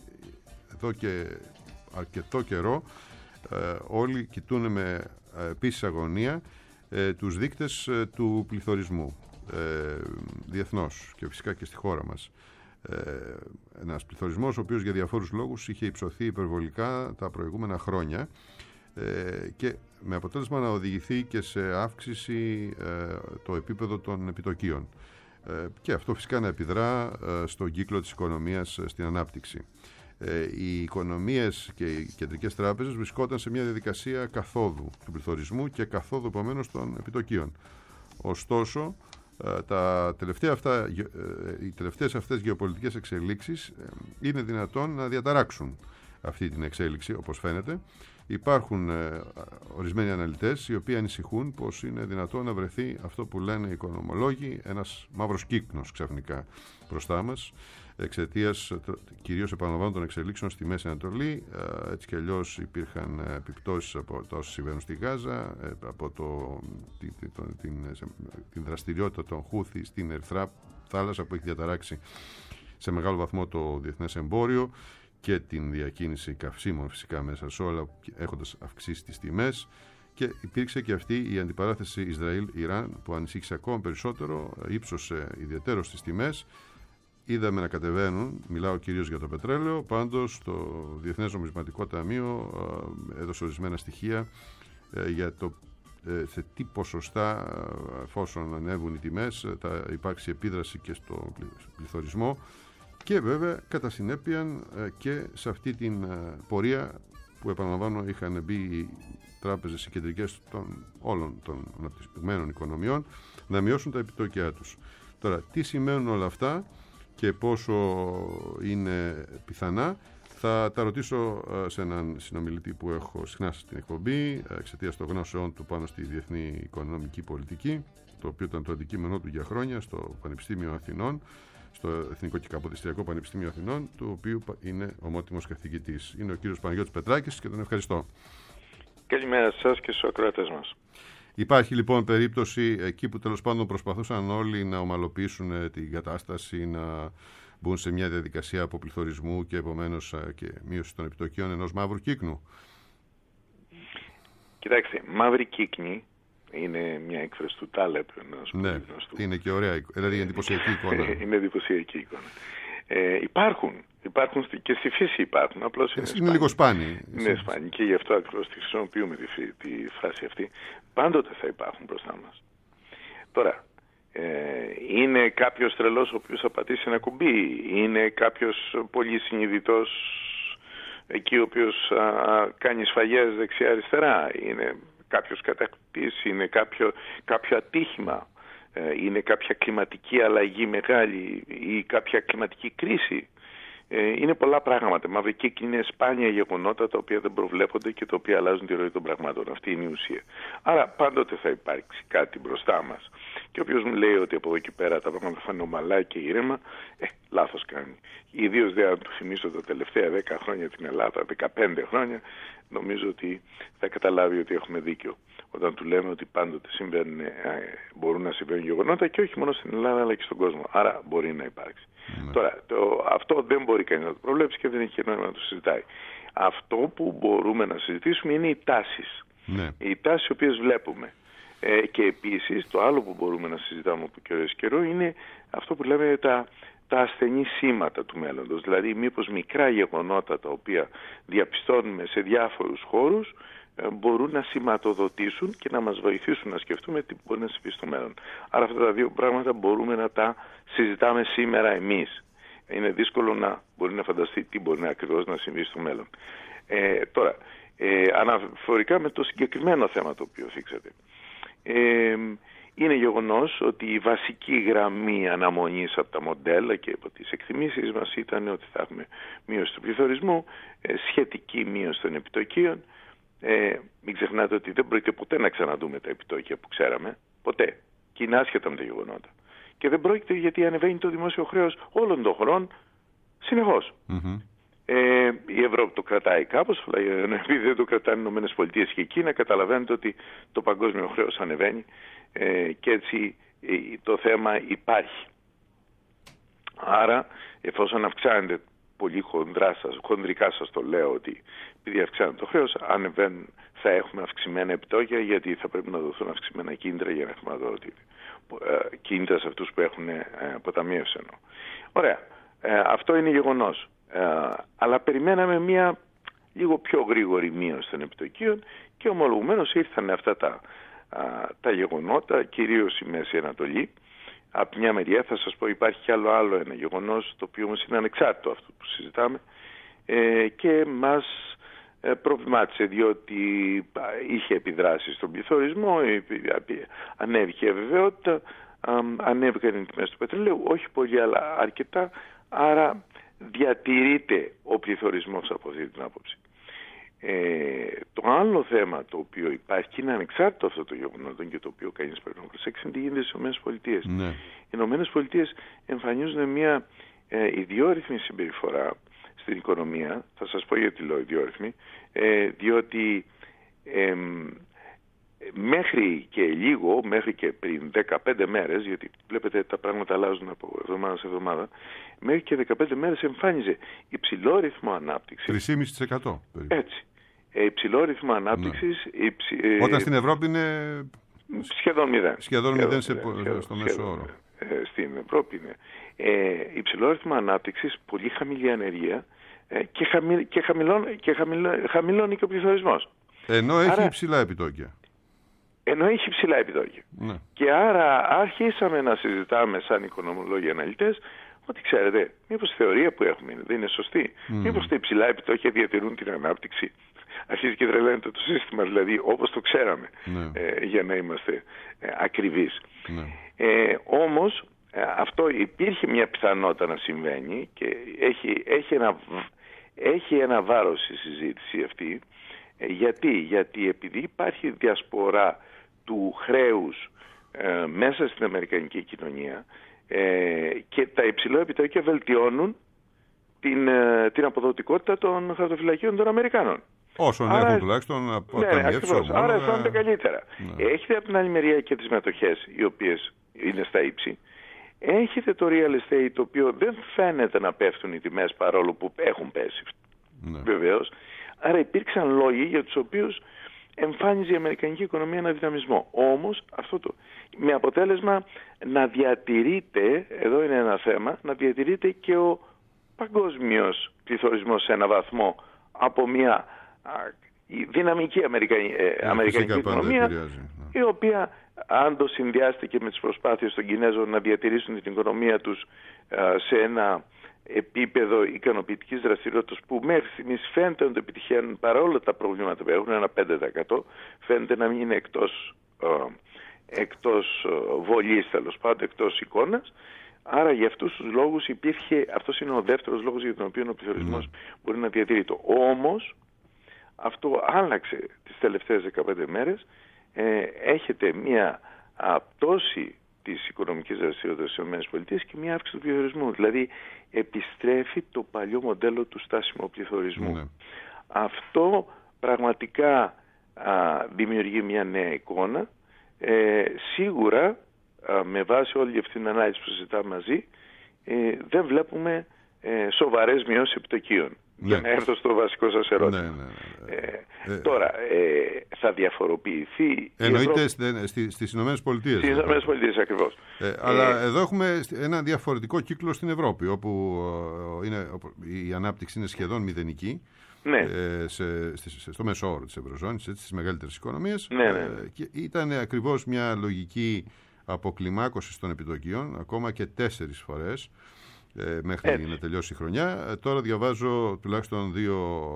εδώ και αρκετό καιρό ε, όλοι κοιτούν με ε, επίσης αγωνία ε, τους δείκτες ε, του πληθωρισμού ε, διεθνώς και φυσικά και στη χώρα μας. Ε, ένας πληθωρισμός ο οποίος για διαφόρους λόγους είχε υψωθεί υπερβολικά τα προηγούμενα χρόνια ε, και με αποτέλεσμα να οδηγηθεί και σε αύξηση ε, το επίπεδο των επιτοκίων. Ε, και αυτό φυσικά να επιδρά ε, στον κύκλο της οικονομίας ε, στην ανάπτυξη. Ε, οι οικονομίες και οι κεντρικές τράπεζες βρισκόταν σε μια διαδικασία καθόδου του πληθωρισμού και καθόδου επομένως των επιτοκίων. Ωστόσο, ε, τα τελευταία αυτά, ε, οι τελευταίες αυτές γεωπολιτικές εξελίξεις ε, είναι δυνατόν να διαταράξουν αυτή την εξέλιξη, όπως φαίνεται. Υπάρχουν ε, ορισμένοι αναλυτές οι οποίοι ανησυχούν πως είναι δυνατόν να βρεθεί αυτό που λένε οι οικονομολόγοι, ένας μαύρος κύκνος ξαφνικά μπροστά μας, εξαιτίας κυρίως επαναλαμβάνω των εξελίξεων στη Μέση Ανατολή. Ε, έτσι κι αλλιώς υπήρχαν επιπτώσεις από τα όσα συμβαίνουν στη Γάζα, ε, από το, την, την, την δραστηριότητα των Χούθη στην Ερυθρά θάλασσα που έχει διαταράξει σε μεγάλο βαθμό το διεθνές εμπόριο και την διακίνηση καυσίμων φυσικά μέσα σε όλα, έχοντας αυξήσει τις τιμές, και υπήρξε και αυτή η αντιπαράθεση Ισραήλ-Ιράν που ανησύχησε ακόμα περισσότερο, ύψωσε ιδιαιτέρως τις τιμές. Είδαμε να κατεβαίνουν, μιλάω κυρίως για το πετρέλαιο, πάντως το Διεθνές Νομισματικό Ταμείο έδωσε ορισμένα στοιχεία για το σε τι ποσοστά, εφόσον ανέβουν οι τιμές, θα υπάρξει επίδραση και στο πληθωρισμό. Και βέβαια κατά συνέπεια και σε αυτή την πορεία που επαναλαμβάνω είχαν μπει οι τράπεζες οι κεντρικές των όλων των αναπτυγμένων οικονομιών να μειώσουν τα επιτόκια τους. Τώρα, τι σημαίνουν όλα αυτά και πόσο είναι πιθανά, θα τα ρωτήσω σε έναν συνομιλητή που έχω συχνά στην εκπομπή εξαιτίας των γνώσεών του πάνω στη διεθνή οικονομική πολιτική, το οποίο ήταν το αντικείμενό του για χρόνια στο Πανεπιστήμιο Αθηνών, στο Εθνικό και Καποδιστριακό Πανεπιστήμιο Αθηνών, του οποίου είναι ομότιμος καθηγητής. Είναι ο κύριος Παναγιώτης Πετράκης και τον ευχαριστώ. Καλημέρα σας και στους ακροατές μας. Υπάρχει λοιπόν περίπτωση εκεί που τέλος πάντων προσπαθούσαν όλοι να ομαλοποιήσουν την κατάσταση, να μπουν σε μια διαδικασία αποπληθωρισμού και επομένως και μείωση των επιτοκίων, ενός μαύρου κύκνου? Κοιτάξτε, μαύρη κύκνη είναι μια έκφραση του Τάλεπ. Ναι, είναι και ωραία, δηλαδή εντυπωσιακή εικόνα. Είναι εντυπωσιακή εικόνα. Ε, υπάρχουν, υπάρχουν και στη φύση υπάρχουν, απλώς είναι, είναι λίγο σπάνιοι. Είναι σπάνιοι και γι' αυτό ακριβώς τη χρησιμοποιούμε τη, τη φράση αυτή. Πάντοτε θα υπάρχουν μπροστά μας. Τώρα, ε, είναι κάποιος τρελός ο οποίος θα πατήσει ένα κουμπί, είναι κάποιος πολύ συνειδητός εκεί ο οποίος α, κάνει σφαγές δεξιά-αριστερά, είναι κάποιος κατακτής, είναι κάποιο, κάποιο ατύχημα, είναι κάποια κλιματική αλλαγή μεγάλη ή κάποια κλιματική κρίση. Είναι πολλά πράγματα. Μαύρη κύκνη είναι σπάνια γεγονότα τα οποία δεν προβλέπονται και τα οποία αλλάζουν τη ροή των πραγμάτων. Αυτή είναι η ουσία. Άρα πάντοτε θα υπάρξει κάτι μπροστά μας. Και όποιος μου λέει ότι από εδώ και πέρα τα πράγματα θα είναι ομαλά και ήρεμα, ε, λάθος κάνει. Ιδίως δεν, αν του θυμίσω τα τελευταία δέκα χρόνια την Ελλάδα, δεκαπέντε χρόνια, νομίζω ότι θα καταλάβει ότι έχουμε δίκιο. Όταν του λέμε ότι πάντοτε συμβαίνουν, ε, μπορούν να συμβαίνουν γεγονότα και όχι μόνο στην Ελλάδα αλλά και στον κόσμο. Άρα μπορεί να υπάρξει. Mm. Τώρα, το, αυτό δεν μπορεί κανείς να το προβλέψει και δεν έχει νόημα να το συζητάει. Αυτό που μπορούμε να συζητήσουμε είναι οι τάσεις. Ναι. Οι τάσεις οι οποίες βλέπουμε. Ε, και επίσης το άλλο που μπορούμε να συζητάμε από καιρό σε καιρό είναι αυτό που λέμε τα, τα ασθενή σήματα του μέλλοντος. Δηλαδή μήπως μικρά γεγονότα τα οποία διαπιστώνουμε σε διάφορους χώρους ε, μπορούν να σηματοδοτήσουν και να μας βοηθήσουν να σκεφτούμε τι μπορεί να συμβεί στο μέλλον. Άρα αυτά τα δύο πράγματα μπορούμε να τα συζητάμε σήμερα εμείς. Είναι δύσκολο να μπορεί να φανταστεί τι μπορεί να ακριβώς να συμβεί στο μέλλον. Ε, τώρα, ε, αναφορικά με το συγκεκριμένο θέμα το οποίο θίξατε. Ε, είναι γεγονός ότι η βασική γραμμή αναμονής από τα μοντέλα και από τις εκτιμήσεις μας ήταν ότι θα έχουμε μείωση του πληθωρισμού, ε, σχετική μείωση των επιτοκίων. Ε, μην ξεχνάτε ότι δεν πρόκειται ποτέ να ξαναδούμε τα επιτόκια που ξέραμε. Ποτέ. Και είναι άσχετα με τα γεγονότα. Και δεν πρόκειται γιατί ανεβαίνει το δημόσιο χρέος όλων των χωρών συνεχώς. Mm-hmm. Ε, η Ευρώπη το κρατάει κάπως, αλλά επειδή δεν το κρατάνε οι Ηνωμένες Πολιτείες και Κίνα, καταλαβαίνετε ότι το παγκόσμιο χρέος ανεβαίνει ε, και έτσι ε, το θέμα υπάρχει. Άρα, εφόσον αυξάνεται πολύ χοντρά σας, χοντρικά σας το λέω ότι επειδή αυξάνεται το χρέος, ανεβαίνουν, θα έχουμε αυξημένα επιτόκια, γιατί θα πρέπει να δοθούν αυξημένα κίνητρα για να χρηματοδοτείται. Ε, κίνητρα σε αυτούς που έχουν ε, αποταμιεύσει εννοώ. Ωραία. Ε, αυτό είναι γεγονός. Ε, αλλά περιμέναμε μια λίγο πιο γρήγορη μείωση των επιτοκίων και ομολογουμένως ήρθαν αυτά τα, α, τα γεγονότα, κυρίως η Μέση Ανατολή. Από μια μεριά θα σας πω υπάρχει κι άλλο, άλλο ένα γεγονός, το οποίο όμως είναι ανεξάρτητο αυτό που συζητάμε ε, και μας ε, προβλημάτισε, διότι είχε επιδράσει στον πληθωρισμό, ανέβηκε η αβεβαιότητα, ανέβηκαν οι τιμές του πετρελαίου, όχι πολύ αλλά αρκετά, άρα διατηρείται ο πληθωρισμός από αυτή την άποψη. Ε, το άλλο θέμα το οποίο υπάρχει και είναι ανεξάρτητο αυτό το γεγονός και το οποίο κανείς πρέπει να προσέξει είναι τι γίνεται στις ΗΠΑ. Ναι. Οι ΗΠΑ εμφανίζουν μια ε, ιδιόρυθμη συμπεριφορά στην οικονομία. Θα σας πω γιατί λέω ιδιόρυθμη, ε, διότι ε, μέχρι και λίγο, μέχρι και πριν δεκαπέντε μέρες, γιατί βλέπετε τα πράγματα αλλάζουν από εβδομάδα σε εβδομάδα, μέχρι και δεκαπέντε μέρες εμφάνιζε υψηλό ρυθμό ανάπτυξης. τρία κόμμα πέντε τοις εκατό περίπου. Έτσι. Ε, υψηλό ρυθμό ανάπτυξης. Ναι. Υψη, ε, Όταν στην Ευρώπη είναι σχεδόν μηδέν. Σχεδόν μηδέν σε, σχεδόν, στο μέσο όρο. Ε, στην Ευρώπη είναι. Ε, υψηλό ρυθμό ανάπτυξης, πολύ χαμηλή ανεργία ε, και, χαμη, και, χαμηλών, και χαμηλών, χαμηλώνει και ο πληθωρισμός. Ενώ έχει άρα, υψηλά επιτόκια. Ενώ έχει υψηλά επιτόκια. Ναι. Και άρα αρχίσαμε να συζητάμε σαν οικονομολόγοι αναλυτές ότι ξέρετε, μήπως η θεωρία που έχουμε δεν είναι σωστή. Mm. Μήπως τα υψηλά επιτόκια διατηρούν την ανάπτυξη. Αρχίζει και τρελαίνεται το σύστημα, δηλαδή όπως το ξέραμε, ναι. ε, για να είμαστε ε, ακριβείς. Ναι. Ε, όμως ε, αυτό υπήρχε μια πιθανότητα να συμβαίνει και έχει, έχει, ένα, έχει ένα βάρος η συζήτηση αυτή. Ε, γιατί? Γιατί επειδή υπάρχει διασπορά του χρέους ε, μέσα στην αμερικανική κοινωνία ε, και τα υψηλά επιτόκια βελτιώνουν την, ε, την αποδοτικότητα των χαρτοφυλακίων των Αμερικάνων. Όσων άρα, έχουν τουλάχιστον από ναι, ναι, ακριβώς. Άρα αισθάνονται ε... καλύτερα. Ναι. Έχετε από την άλλη μεριά και τις μετοχές οι οποίες είναι στα ύψη. Έχετε το real estate το οποίο δεν φαίνεται να πέφτουν οι τιμές παρόλο που έχουν πέσει. Ναι. Βεβαίως. Άρα υπήρξαν λόγοι για τους οποίους εμφάνιζε η αμερικανική οικονομία ένα δυναμισμό. Όμως αυτό το, με αποτέλεσμα να διατηρείται, εδώ είναι ένα θέμα, να διατηρείται και ο παγκόσμιος πληθωρισμός σε ένα βαθμό από μια α, δυναμική αμερικανική, ε, αμερικανική οικονομία, η οποία αν το συνδυάσετε και με τις προσπάθειες των Κινέζων να διατηρήσουν την οικονομία τους α, σε ένα επίπεδο ικανοποιητικής δραστηριότητας που μέχρι στιγμής φαίνεται να το επιτυχαίνουν παρόλα τα προβλήματα που έχουν, ένα πέντε τοις εκατό, φαίνεται να μην είναι εκτός, ε, εκτός βολής, τέλος πάντων, εκτός εικόνας. Άρα για αυτούς τους λόγους υπήρχε, αυτός είναι ο δεύτερος λόγος για τον οποίο ο πληθωρισμός mm. μπορεί να διατηρείται. Όμως αυτό άλλαξε τις τελευταίες δεκαπέντε μέρες. Ε, έχετε μια α, πτώση της οικονομικής δραστηριότητας στις ΗΠΑ και μια αύξηση του πληθωρισμού. Δηλαδή επιστρέφει το παλιό μοντέλο του στάσιμου πληθωρισμού. Ναι. Αυτό πραγματικά α, δημιουργεί μια νέα εικόνα. Ε, σίγουρα α, με βάση όλη αυτή την ανάλυση που συζητάμε μαζί ε, δεν βλέπουμε ε, σοβαρές μειώσεις επιτοκίων. Ναι. Για να έρθω στο βασικό σας ερώτημα. Ναι, ναι, ναι. Ε, ε, τώρα, ε, θα διαφοροποιηθεί... Εννοείται Ευρώπη... στι, στις Ηνωμένες Πολιτείες. Στις Ηνωμένες Πολιτείες ακριβώς. Ε, αλλά ε, εδώ έχουμε ένα διαφορετικό κύκλο στην Ευρώπη, όπου, είναι, όπου η ανάπτυξη είναι σχεδόν μηδενική. Ναι. Ε, σε, σε, στο μέσο όρο της Ευρωζώνης, στις μεγαλύτερες οικονομίες. Ναι, ναι. Ε, και ήταν ακριβώς μια λογική αποκλιμάκωση των επιτοκίων, ακόμα και τέσσερις φορές, ε, μέχρι Έτσι. να τελειώσει η χρονιά. Ε, τώρα διαβάζω τουλάχιστον δύο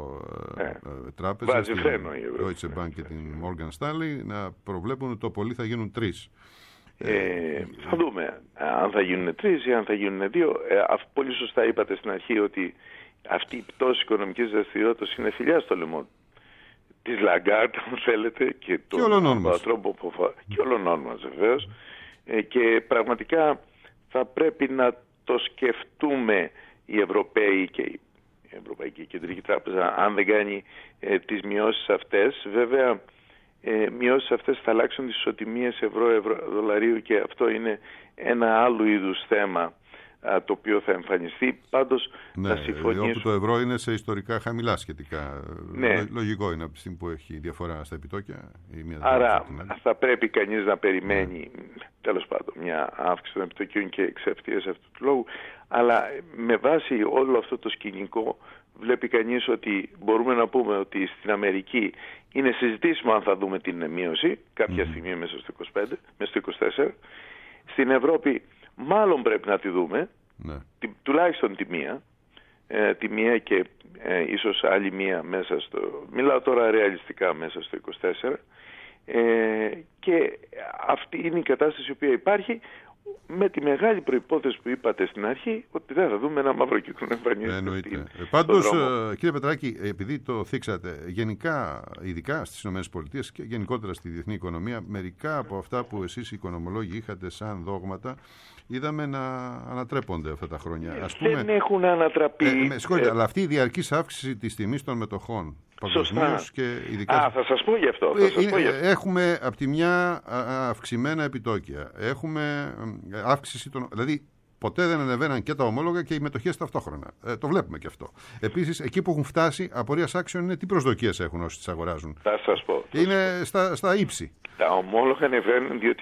ε, ε, τράπεζες, την Deutsche Bank και την Morgan Stanley, να προβλέπουν ότι το πολύ θα γίνουν τρεις. Ε, ε, θα δούμε αν θα γίνουν τρεις ή αν θα γίνουν δύο. Ε, πολύ σωστά είπατε στην αρχή ότι αυτή η πτώση οικονομικής δραστηριότητας είναι θηλιά στο λαιμό της Λαγκάρτ, αν θέλετε, και των τρόπο που και όλων μας βεβαίως. Ε, και πραγματικά θα πρέπει να το σκεφτούμε οι Ευρωπαίοι και η Ευρωπαϊκή Κεντρική Τράπεζα, αν δεν κάνει ε, τις μειώσεις αυτές. Βέβαια, ε, μειώσεις αυτές θα αλλάξουν τις ισοτιμίες ευρώ-δολαρίου και αυτό είναι ένα άλλο είδους θέμα το οποίο θα εμφανιστεί. Πάντως ναι, θα συμφωνήσω. Όπου το ευρώ είναι σε ιστορικά χαμηλά σχετικά. Ναι. Λογικό είναι από τη στιγμή που έχει διαφορά στα επιτόκια. Η μία Άρα θα πρέπει κανείς να περιμένει ναι. τέλος πάντων μια αύξηση των επιτοκίων και εξαιτίας αυτού του λόγου. Αλλά με βάση όλο αυτό το σκηνικό βλέπει κανείς ότι μπορούμε να πούμε ότι στην Αμερική είναι συζητήσιμο αν θα δούμε την μείωση κάποια mm-hmm. στιγμή μέσα στο είκοσι πέντε, μέσα στο είκοσι τέσσερα. Στην Ευρώπη μάλλον πρέπει να τη δούμε, ναι. τη, τουλάχιστον τη μία, ε, τη μία και ε, ίσως άλλη μία μέσα στο, μιλάω τώρα ρεαλιστικά μέσα στο είκοσι τέσσερα, ε, και αυτή είναι η κατάσταση η οποία υπάρχει, με τη μεγάλη προϋπόθεση που είπατε στην αρχή ότι δεν θα δούμε ένα μαύρο κύκλο να εμφανίζεται. Εννοείται. Ε, πάντως, κύριε Πετράκη, επειδή το θίξατε, γενικά, ειδικά στις ΗΠΑ και γενικότερα στη διεθνή οικονομία, μερικά από αυτά που εσείς οι οικονομολόγοι είχατε σαν δόγματα, είδαμε να ανατρέπονται αυτά τα χρόνια. Ε, Ας πούμε, δεν έχουν ανατραπεί. Ε, με συγχωρείτε, ε, αλλά αυτή η διαρκής αύξηση της τιμής των μετοχών. Σωστά. Και ειδικά... Α, θα σας πω γι' αυτό. Θα σας είναι, πω γι' αυτό. Έχουμε από τη μια αυξημένα επιτόκια. Έχουμε αύξηση των... Δηλαδή, ποτέ δεν ανεβαίναν και τα ομόλογα και οι μετοχές ταυτόχρονα. Ε, το βλέπουμε και αυτό. Επίσης, εκεί που έχουν φτάσει, απορίας άξιων είναι τι προσδοκίες έχουν όσοι τις αγοράζουν. Θα σας πω. Είναι στα, στα ύψη. Τα ομόλογα ανεβαίνουν διότι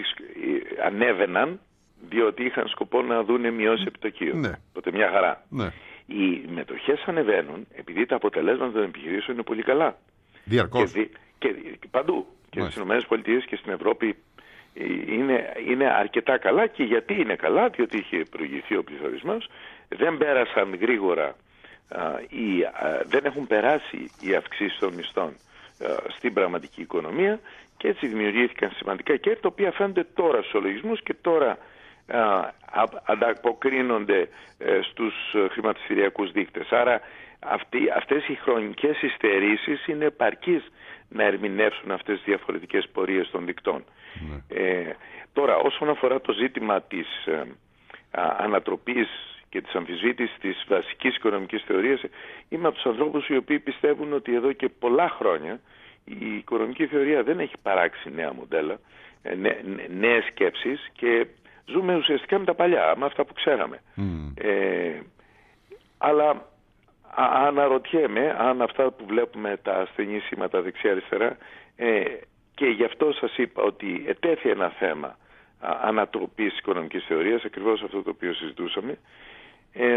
ανέβαιναν διότι είχαν σκοπό να δουν μειώσεις επιτοκίων. Ναι. Τότε μια χαρά. Ναι. Οι μετοχές ανεβαίνουν επειδή τα αποτελέσματα των επιχειρήσεων είναι πολύ καλά. Διαρκώς. Και, και, και παντού. Και στις ΗΠΑ και στην Ευρώπη είναι, είναι αρκετά καλά. Και γιατί είναι καλά? Διότι είχε προηγηθεί ο πληθωρισμός, δεν πέρασαν γρήγορα α, ή, α, δεν έχουν περάσει οι αυξήσεις των μισθών α, στην πραγματική οικονομία και έτσι δημιουργήθηκαν σημαντικά κέρδη τα οποία φαίνονται τώρα στους ολογισμούς και τώρα Uh, ανταποκρίνονται uh, στους χρηματιστηριακούς δείκτες. Άρα αυτοί, αυτές οι χρονικές υστερήσεις είναι επαρκείς να ερμηνεύσουν αυτές τις διαφορετικές πορείες των δικτών. Mm. Ε, τώρα όσον αφορά το ζήτημα της uh, uh, ανατροπής και της αμφισβήτησης της βασικής οικονομικής θεωρίας, είμαι από τους ανθρώπους οι οποίοι πιστεύουν ότι εδώ και πολλά χρόνια η οικονομική θεωρία δεν έχει παράξει νέα μοντέλα, νέ, νέες σκέψεις και ζούμε ουσιαστικά με τα παλιά, με αυτά που ξέραμε. Mm. Ε, αλλά α, αναρωτιέμαι αν αυτά που βλέπουμε τα ασθενή σήματα δεξιά-αριστερά, ε, και γι' αυτό σας είπα ότι ετέθη ένα θέμα α, ανατροπής οικονομικής θεωρίας, ακριβώς αυτό το οποίο συζητούσαμε, ε,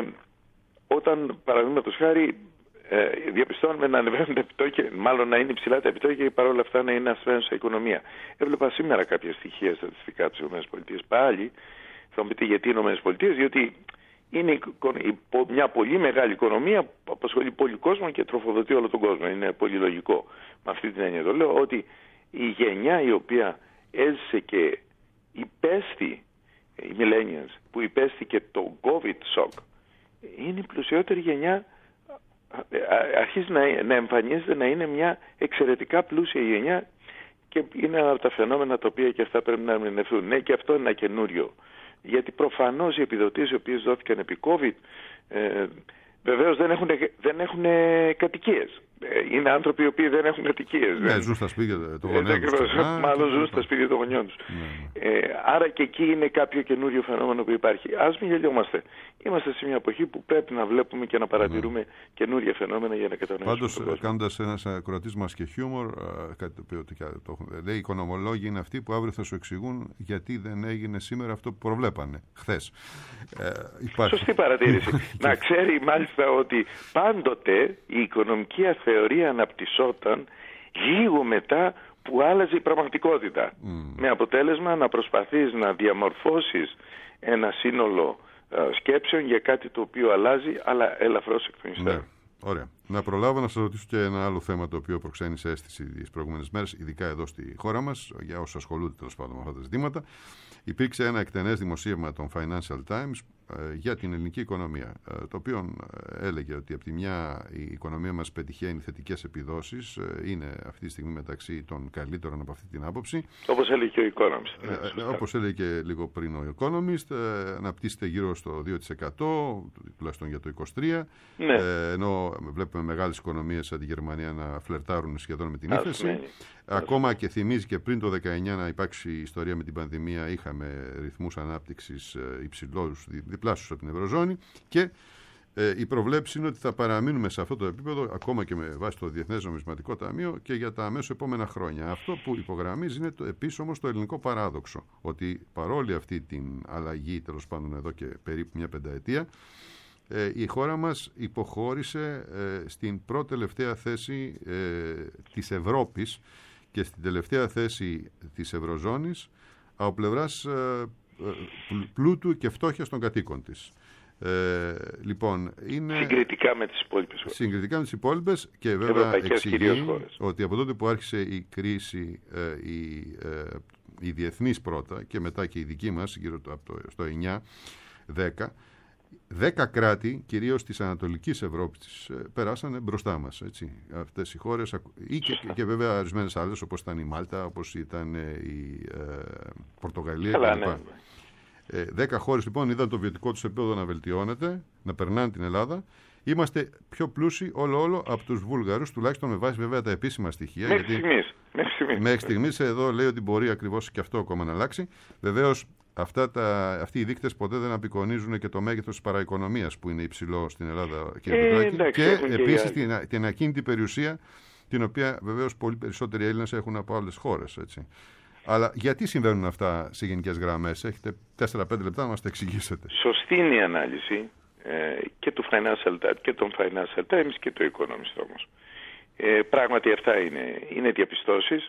όταν παραδείγματος χάρη ε, διαπιστώνουμε να ανεβαίνουν τα επιτόκια, μάλλον να είναι υψηλά τα επιτόκια και παρόλα αυτά να είναι ασθένουσα οικονομία. Έβλεπα σήμερα κάποια στοιχεία στατιστικά της ΗΠΑ. Πάλι θα μου πείτε γιατί οι ΗΠΑ, διότι είναι μια πολύ μεγάλη οικονομία που απασχολεί πολύ κόσμο και τροφοδοτεί όλο τον κόσμο. Είναι πολύ λογικό. Με αυτή την έννοια το λέω ότι η γενιά η οποία έζησε και υπέστη, οι millennials, που υπέστη και το COVID shock, είναι η πλουσιότερη γενιά. Αρχίζει να, να εμφανίζεται να είναι μια εξαιρετικά πλούσια γενιά και είναι ένα από τα φαινόμενα τα οποία και αυτά πρέπει να ερμηνευτούν. Ναι, και αυτό είναι ένα καινούριο. Γιατί προφανώς οι επιδοτήσεις οι οποίες δόθηκαν επί COVID ε, βεβαίως δεν έχουν, δεν έχουν κατοικίες. Είναι άνθρωποι οι οποίοι δεν έχουν κατοικίες. Ναι, ζουν στα σπίτια των γονιών τους. Μάλλον ζουν στα σπίτια των γονιών τους. Ναι. Ε, άρα και εκεί είναι κάποιο καινούριο φαινόμενο που υπάρχει. Ας μην γελιόμαστε. Είμαστε σε μια εποχή που πρέπει να βλέπουμε και να παρατηρούμε ναι. καινούργια φαινόμενα για να κατανοήσουμε. Πάντως, κάνοντας ένας ακροατής μας και χιούμορ, κάτι το οποίο το λέει, οι οικονομολόγοι είναι αυτοί που αύριο θα σου εξηγούν γιατί δεν έγινε σήμερα αυτό που προβλέπανε χθες. Ε, υπάρχει... Σωστή παρατήρηση. Να ξέρει μάλιστα ότι πάντοτε η οικονομική θεωρία αναπτυσσόταν λίγο μετά που άλλαζε η πραγματικότητα. Mm. Με αποτέλεσμα να προσπαθείς να διαμορφώσεις ένα σύνολο uh, σκέψεων για κάτι το οποίο αλλάζει, αλλά ελαφρώς εκ των υστέρων. Ναι. Ωραία. Να προλάβω να σας ρωτήσω και ένα άλλο θέμα το οποίο προξένησε αίσθηση τις προηγούμενες μέρες, ειδικά εδώ στη χώρα μας, για όσους ασχολούνται τέλος πάντων με αυτά τα ζητήματα. Υπήρξε ένα εκτενές δημοσίευμα των Financial Times ε, για την ελληνική οικονομία, ε, το οποίο ε, έλεγε ότι από τη μια η οικονομία μας πετυχαίνει θετικές επιδόσεις, ε, είναι αυτή τη στιγμή μεταξύ των καλύτερων από αυτή την άποψη. Όπως έλεγε και ο Economist. Ε, ε, όπως έλεγε και λίγο πριν ο Economist, ε, αναπτύσσεται γύρω στο δύο τοις εκατό, τουλάχιστον για το είκοσι τρία, ναι. ε, ενώ βλέπουμε μεγάλες οικονομίες σαν τη Γερμανία να φλερτάρουν σχεδόν με την ύφεση. Ακόμα και θυμίζει και πριν το δεκαεννιά να υπάρξει η ιστορία με την πανδημία, είχαμε ρυθμούς ανάπτυξης υψηλούς, διπλάσιους από την Ευρωζώνη και ε, η προβλέψη είναι ότι θα παραμείνουμε σε αυτό το επίπεδο ακόμα και με βάση το Διεθνές Νομισματικό Ταμείο και για τα αμέσως επόμενα χρόνια. Αυτό που υπογραμμίζει είναι το, επίσης όμως το ελληνικό παράδοξο, ότι παρόλη αυτή την αλλαγή τέλος πάντων εδώ και περίπου μια πενταετία, Ε, η χώρα μας υποχώρησε ε, στην πρώτη τελευταία θέση ε, της Ευρώπης και στην τελευταία θέση της Ευρωζώνης από πλευράς ε, πλούτου και φτώχειας των κατοίκων της. Ε, λοιπόν, είναι συγκριτικά με τις υπόλοιπες χώρες. Συγκριτικά με τις υπόλοιπες και βέβαια εξηγεί ότι από τότε που άρχισε η κρίση, ε, η, ε, η διεθνής πρώτα και μετά και η δική μας γύρω από το, στο εννιά δέκα, Δέκα κράτη, κυρίως της Ανατολικής Ευρώπης, περάσανε μπροστά μας. Έτσι. Αυτές οι χώρες, ή και, και βέβαια ορισμένες άλλες, όπως ήταν η Μάλτα, όπως ήταν η ε, Πορτογαλία Καλά, κλπ. Ναι. Ε, δέκα χώρες λοιπόν είδαν το βιωτικό τους επίπεδο να βελτιώνεται, να περνάνε την Ελλάδα. Είμαστε πιο πλούσιοι όλο όλο από τους Βούλγαρους, τουλάχιστον με βάση βέβαια τα επίσημα στοιχεία. Μέχρι γιατί στιγμής. Μέχρι στιγμής. Μέχρι στιγμής εδώ λέει ότι μπορεί ακριβώς και αυτό ακόμα να αλλάξει. Βεβαίως αυτά τα, αυτοί οι δείκτες ποτέ δεν απεικονίζουν και το μέγεθος της παραοικονομίας που είναι υψηλό στην Ελλάδα, κύριε ε, Πετράκη, και επίσης την, την ακίνητη περιουσία, την οποία βεβαίως πολύ περισσότεροι Έλληνες έχουν από άλλες χώρες. Έτσι. Αλλά γιατί συμβαίνουν αυτά σε γενικές γραμμές? Έχετε τέσσερα πέντε λεπτά να μας τα εξηγήσετε. Σωστή είναι η ανάλυση ε, και του Financial Times και των Financial Times και του Economist όμως. Ε, πράγματι αυτά είναι, είναι διαπιστώσεις.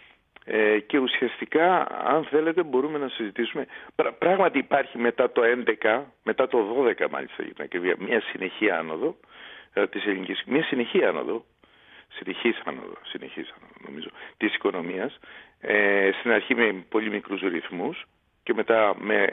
Ε, και ουσιαστικά, αν θέλετε, μπορούμε να συζητήσουμε. Πράγματι υπάρχει μετά το έντεκα, μετά το δώδεκα μάλιστα, για την ακρίβεια, μια συνεχή άνοδο ε, της ελληνικής, μια συνεχή άνοδο, συνεχής άνοδο, συνεχής άνοδο νομίζω, της οικονομίας, ε, στην αρχή με πολύ μικρούς ρυθμούς και μετά με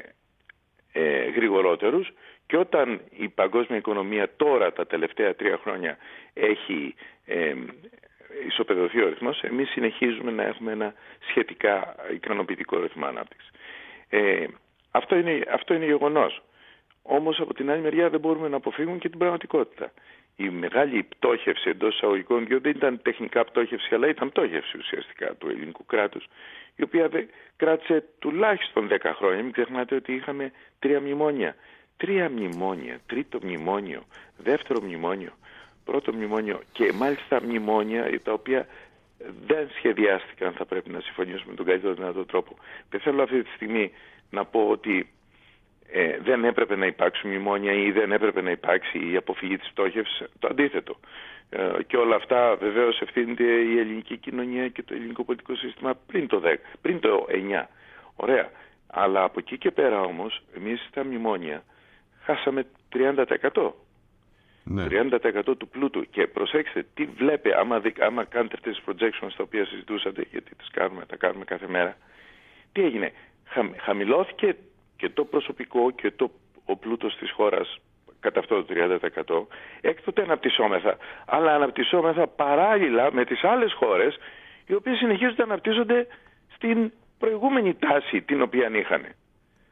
ε, γρηγορότερους, και όταν η παγκόσμια οικονομία τώρα τα τελευταία τρία χρόνια έχει ε, ισοπεδωθεί ο ρυθμός, εμείς συνεχίζουμε να έχουμε ένα σχετικά ικανοποιητικό ρυθμό ανάπτυξης. Ε, αυτό είναι, αυτό είναι γεγονός. Όμως από την άλλη μεριά δεν μπορούμε να αποφύγουμε και την πραγματικότητα. Η μεγάλη πτώχευση εντός εισαγωγικών, διότι δεν ήταν τεχνικά πτώχευση, αλλά ήταν πτώχευση ουσιαστικά του ελληνικού κράτους, η οποία δε, κράτησε τουλάχιστον δέκα χρόνια. Μην ξεχνάτε ότι είχαμε τρία μνημόνια. Τρία μνημόνια, τρίτο μνημόνιο, δεύτερο μνημόνιο, πρώτο μνημόνιο και μάλιστα μνημόνια τα οποία δεν σχεδιάστηκαν, θα πρέπει να συμφωνήσουμε με τον καλύτερο δυνατό τρόπο. Και θέλω αυτή τη στιγμή να πω ότι ε, δεν έπρεπε να υπάρξουν μνημόνια ή δεν έπρεπε να υπάρξει η αποφυγή της πτώχευσης, το αντίθετο. Ε, και όλα αυτά βεβαίως ευθύνεται η ελληνική κοινωνία και το ελληνικό πολιτικό σύστημα πριν το δέκα, πριν το εννιά. Ωραία. Αλλά από εκεί και πέρα όμως, εμείς στα μνημόνια χάσαμε τριάντα τοις εκατό. Ναι. τριάντα τοις εκατό του πλούτου. Και προσέξτε, τι βλέπετε, άμα, δι, άμα κάνετε αυτές τις projections τα οποία συζητούσατε, γιατί τις κάνουμε, τα κάνουμε κάθε μέρα, τι έγινε? Χα, χαμηλώθηκε και το προσωπικό και το, ο πλούτος της χώρας κατά αυτό το τριάντα τοις εκατό. Έκτοτε αναπτυσσόμεθα, αλλά αναπτυσσόμεθα παράλληλα με τις άλλες χώρες, οι οποίες συνεχίζονται να αναπτύσσονται στην προηγούμενη τάση την οποία είχαν.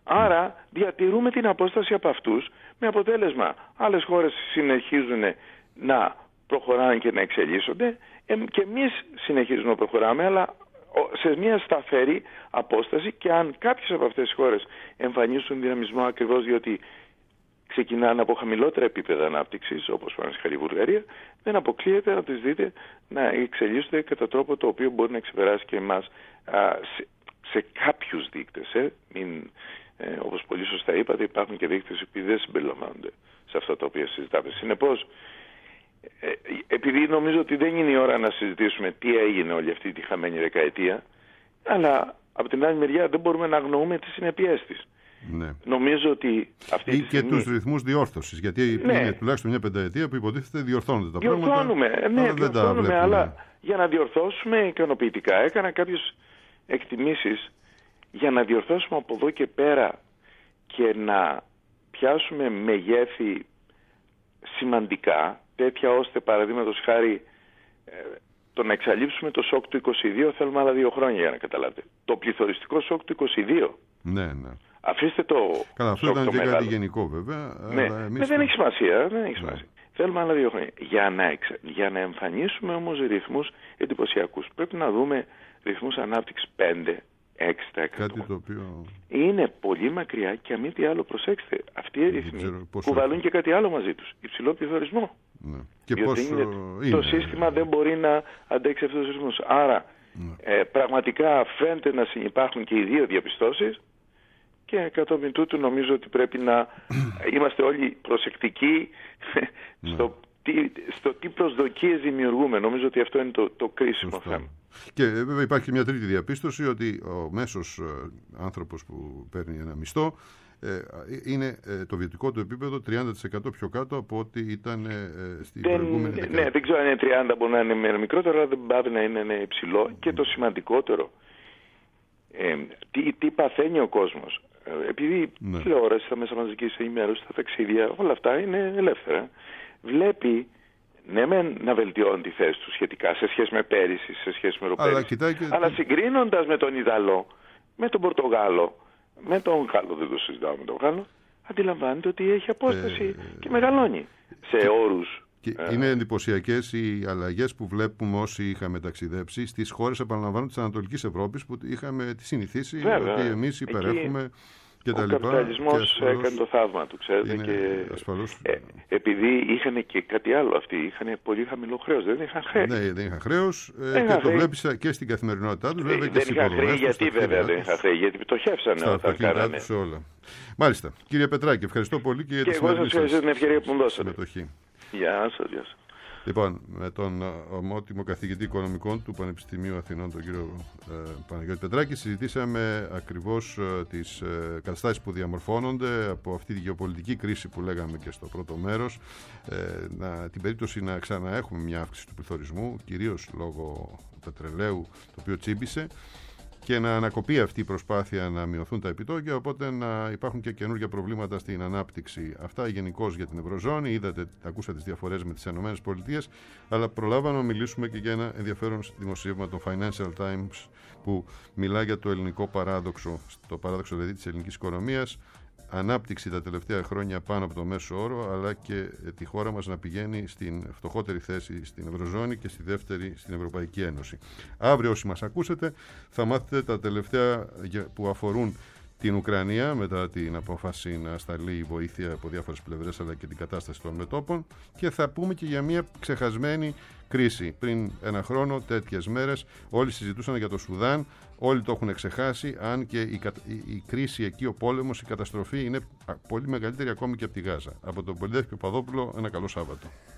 Άρα διατηρούμε την απόσταση από αυτούς, με αποτέλεσμα άλλες χώρες συνεχίζουν να προχωράνε και να εξελίσσονται και εμείς συνεχίζουμε να προχωράμε, αλλά σε μια σταθερή απόσταση, και αν κάποιες από αυτές τις χώρες εμφανίσουν δυναμισμό ακριβώς διότι ξεκινάνε από χαμηλότερα επίπεδα ανάπτυξης, όπως παραδείγματος η Βουλγαρία, δεν αποκλείεται να τις δείτε να εξελίσσονται κατά τρόπο το οποίο μπορεί να ξεπεράσει και εμάς α, σε, σε κάποιους δείκτες. Ε. Μην, ε, όπως πολύ σωστά είπατε, υπάρχουν και δείκτες που δεν συμπεριλαμβάνονται σε αυτά τα οποία συζητάμε. Συνεπώς, ε, επειδή νομίζω ότι δεν είναι η ώρα να συζητήσουμε τι έγινε όλη αυτή τη χαμένη δεκαετία, αλλά από την άλλη μεριά δεν μπορούμε να αγνοούμε τις συνέπειές της. Ναι. Νομίζω ότι αυτή ή τη στιγμή... και τους ρυθμούς διόρθωσης, γιατί ναι. είναι τουλάχιστον μια πενταετία που υποτίθεται διορθώνονται τα διορθώνουμε, πράγματα. Ναι, διορθώνουμε, αλλά για να διορθώσουμε ικανοποιητικά έκανα κάποιες εκτιμήσεις για να διορθώσουμε από εδώ και πέρα και να πιάσουμε μεγέθη σημαντικά, τέτοια ώστε παραδείγματος χάρη ε, το να εξαλείψουμε το σοκ του είκοσι δύο θέλουμε άλλα δύο χρόνια, για να καταλάβετε. Το πληθωριστικό σοκ του είκοσι δύο. Ναι, ναι. Αφήστε το. Καλά, αυτό σοκ ήταν το και μεγάλο. κάτι γενικό βέβαια. Ναι, αλλά εμείς ναι, δεν έχει σημασία. Δεν έχει ναι. σημασία. Θέλουμε άλλα δύο χρόνια. Για να, εξα... για να εμφανίσουμε όμως ρυθμούς εντυπωσιακούς, πρέπει να δούμε ρυθμούς ανάπτυξης πέντε με έξι τοις εκατό. Κάτι το οποίο... Είναι πολύ μακριά και αν μη τι άλλο, προσέξτε, αυτοί οι ρυθμοί κουβαλούν και κάτι άλλο μαζί τους. Υψηλό πληθωρισμό. Ναι. Και πόσο είναι... Είναι... Το σύστημα δεν μπορεί να αντέξει αυτούς τους ρυθμούς. Άρα ναι. ε, πραγματικά φαίνεται να υπάρχουν και οι δύο διαπιστώσεις. Και κατόπιν τούτου νομίζω ότι πρέπει να είμαστε όλοι προσεκτικοί στο, τι, στο τι προσδοκίες δημιουργούμε. Νομίζω ότι αυτό είναι το, το κρίσιμο Σωστό. θέμα. Και βέβαια υπάρχει μια τρίτη διαπίστωση, ότι ο μέσος άνθρωπος που παίρνει ένα μισθό ε, είναι ε, το βιωτικό του επίπεδο τριάντα τοις εκατό πιο κάτω από ό,τι ήταν ε, στην δεν, προηγούμενη δεκαετία. Ναι, δεν ξέρω αν είναι τριάντα, μπορεί να είναι μικρότερο, αλλά δεν πάει να είναι, είναι υψηλό. Mm. Και το σημαντικότερο, ε, τι, τι παθαίνει ο κόσμος. Επειδή ναι. τηλεόραση, τα μέσα μαζικής ενημέρωσης, τα ταξίδια, όλα αυτά είναι ελεύθερα. Βλέπει, ναι μεν να βελτιώνει τη θέση του σχετικά σε σχέση με πέρυσι, σε σχέση με ροπέρυσι. Αλλά, και... Αλλά συγκρίνοντας με τον Ιταλό, με τον Πορτογάλο, με τον Γάλλο, δεν το συζητάω με τον Γάλλο, αντιλαμβάνεται ότι έχει απόσταση ε... και μεγαλώνει σε και... όρους. Και είναι εντυπωσιακές οι αλλαγές που βλέπουμε όσοι είχαμε ταξιδέψει στις χώρες, επαναλαμβάνω, της Ανατολικής Ευρώπης, που είχαμε τη συνηθίσει Βέβαια. ότι εμείς υπερέχουμε και τα λοιπά. Ο καπιταλισμός έκανε το θαύμα του, ξέρετε. Και... Ασφαλώς... Ε, επειδή είχαν και κάτι άλλο αυτοί, είχαν πολύ χαμηλό χρέος, δεν είχαν χρέος. Ναι, δεν είχαν χρέος ε, δεν και είχαν το βλέπεις και στην καθημερινότητά τους, βέβαια, ε, και στις υποδομές τους. Γιατί βέβαια δεν είχαν χρέη, γιατί πτωχεύσανε όταν κάνανε. Όλα. Μάλιστα. Κύριε Πετράκη, ευχαριστώ πολύ και για τη σημερινή σας. Και εγώ σας ευχαριστώ την ευκαιρία που μου δώσατε. Συμμετοχή. Γεια σας, γεια σας. Λοιπόν, με τον ομότιμο καθηγητή οικονομικών του Πανεπιστημίου Αθηνών, τον κύριο ε, Παναγιώτη Πετράκη, συζητήσαμε ακριβώς ε, τις ε, καταστάσεις που διαμορφώνονται από αυτή τη γεωπολιτική κρίση που λέγαμε και στο πρώτο μέρος, ε, να, την περίπτωση να ξαναέχουμε μια αύξηση του πληθωρισμού, κυρίως λόγω πετρελαίου, το οποίο τσίμπησε, και να ανακοπεί αυτή η προσπάθεια να μειωθούν τα επιτόκια, οπότε να υπάρχουν και καινούργια προβλήματα στην ανάπτυξη. Αυτά γενικώς για την Ευρωζώνη. Είδατε, ακούσατε τις διαφορές με τις ΗΠΑ, αλλά προλάβαμε να μιλήσουμε και για ένα ενδιαφέρον δημοσίευμα των Financial Times που μιλά για το ελληνικό παράδοξο, το παράδοξο δηλαδή της ελληνικής οικονομίας. Ανάπτυξη τα τελευταία χρόνια πάνω από το μέσο όρο, αλλά και τη χώρα μας να πηγαίνει στην φτωχότερη θέση στην Ευρωζώνη και στη δεύτερη στην Ευρωπαϊκή Ένωση. Αύριο, όσοι μας ακούσετε, θα μάθετε τα τελευταία που αφορούν την Ουκρανία, μετά την απόφαση να σταλεί βοήθεια από διάφορες πλευρές, αλλά και την κατάσταση των μετώπων, και θα πούμε και για μια ξεχασμένη κρίση. Πριν ένα χρόνο, τέτοιες μέρες, όλοι συζητούσαν για το Σουδάν, όλοι το έχουν ξεχάσει, αν και η, η, η κρίση εκεί, ο πόλεμος, η καταστροφή είναι πολύ μεγαλύτερη ακόμη και από τη Γάζα. Από τον Πολυδέφη Παπαδόπουλο, ένα καλό Σάββατο.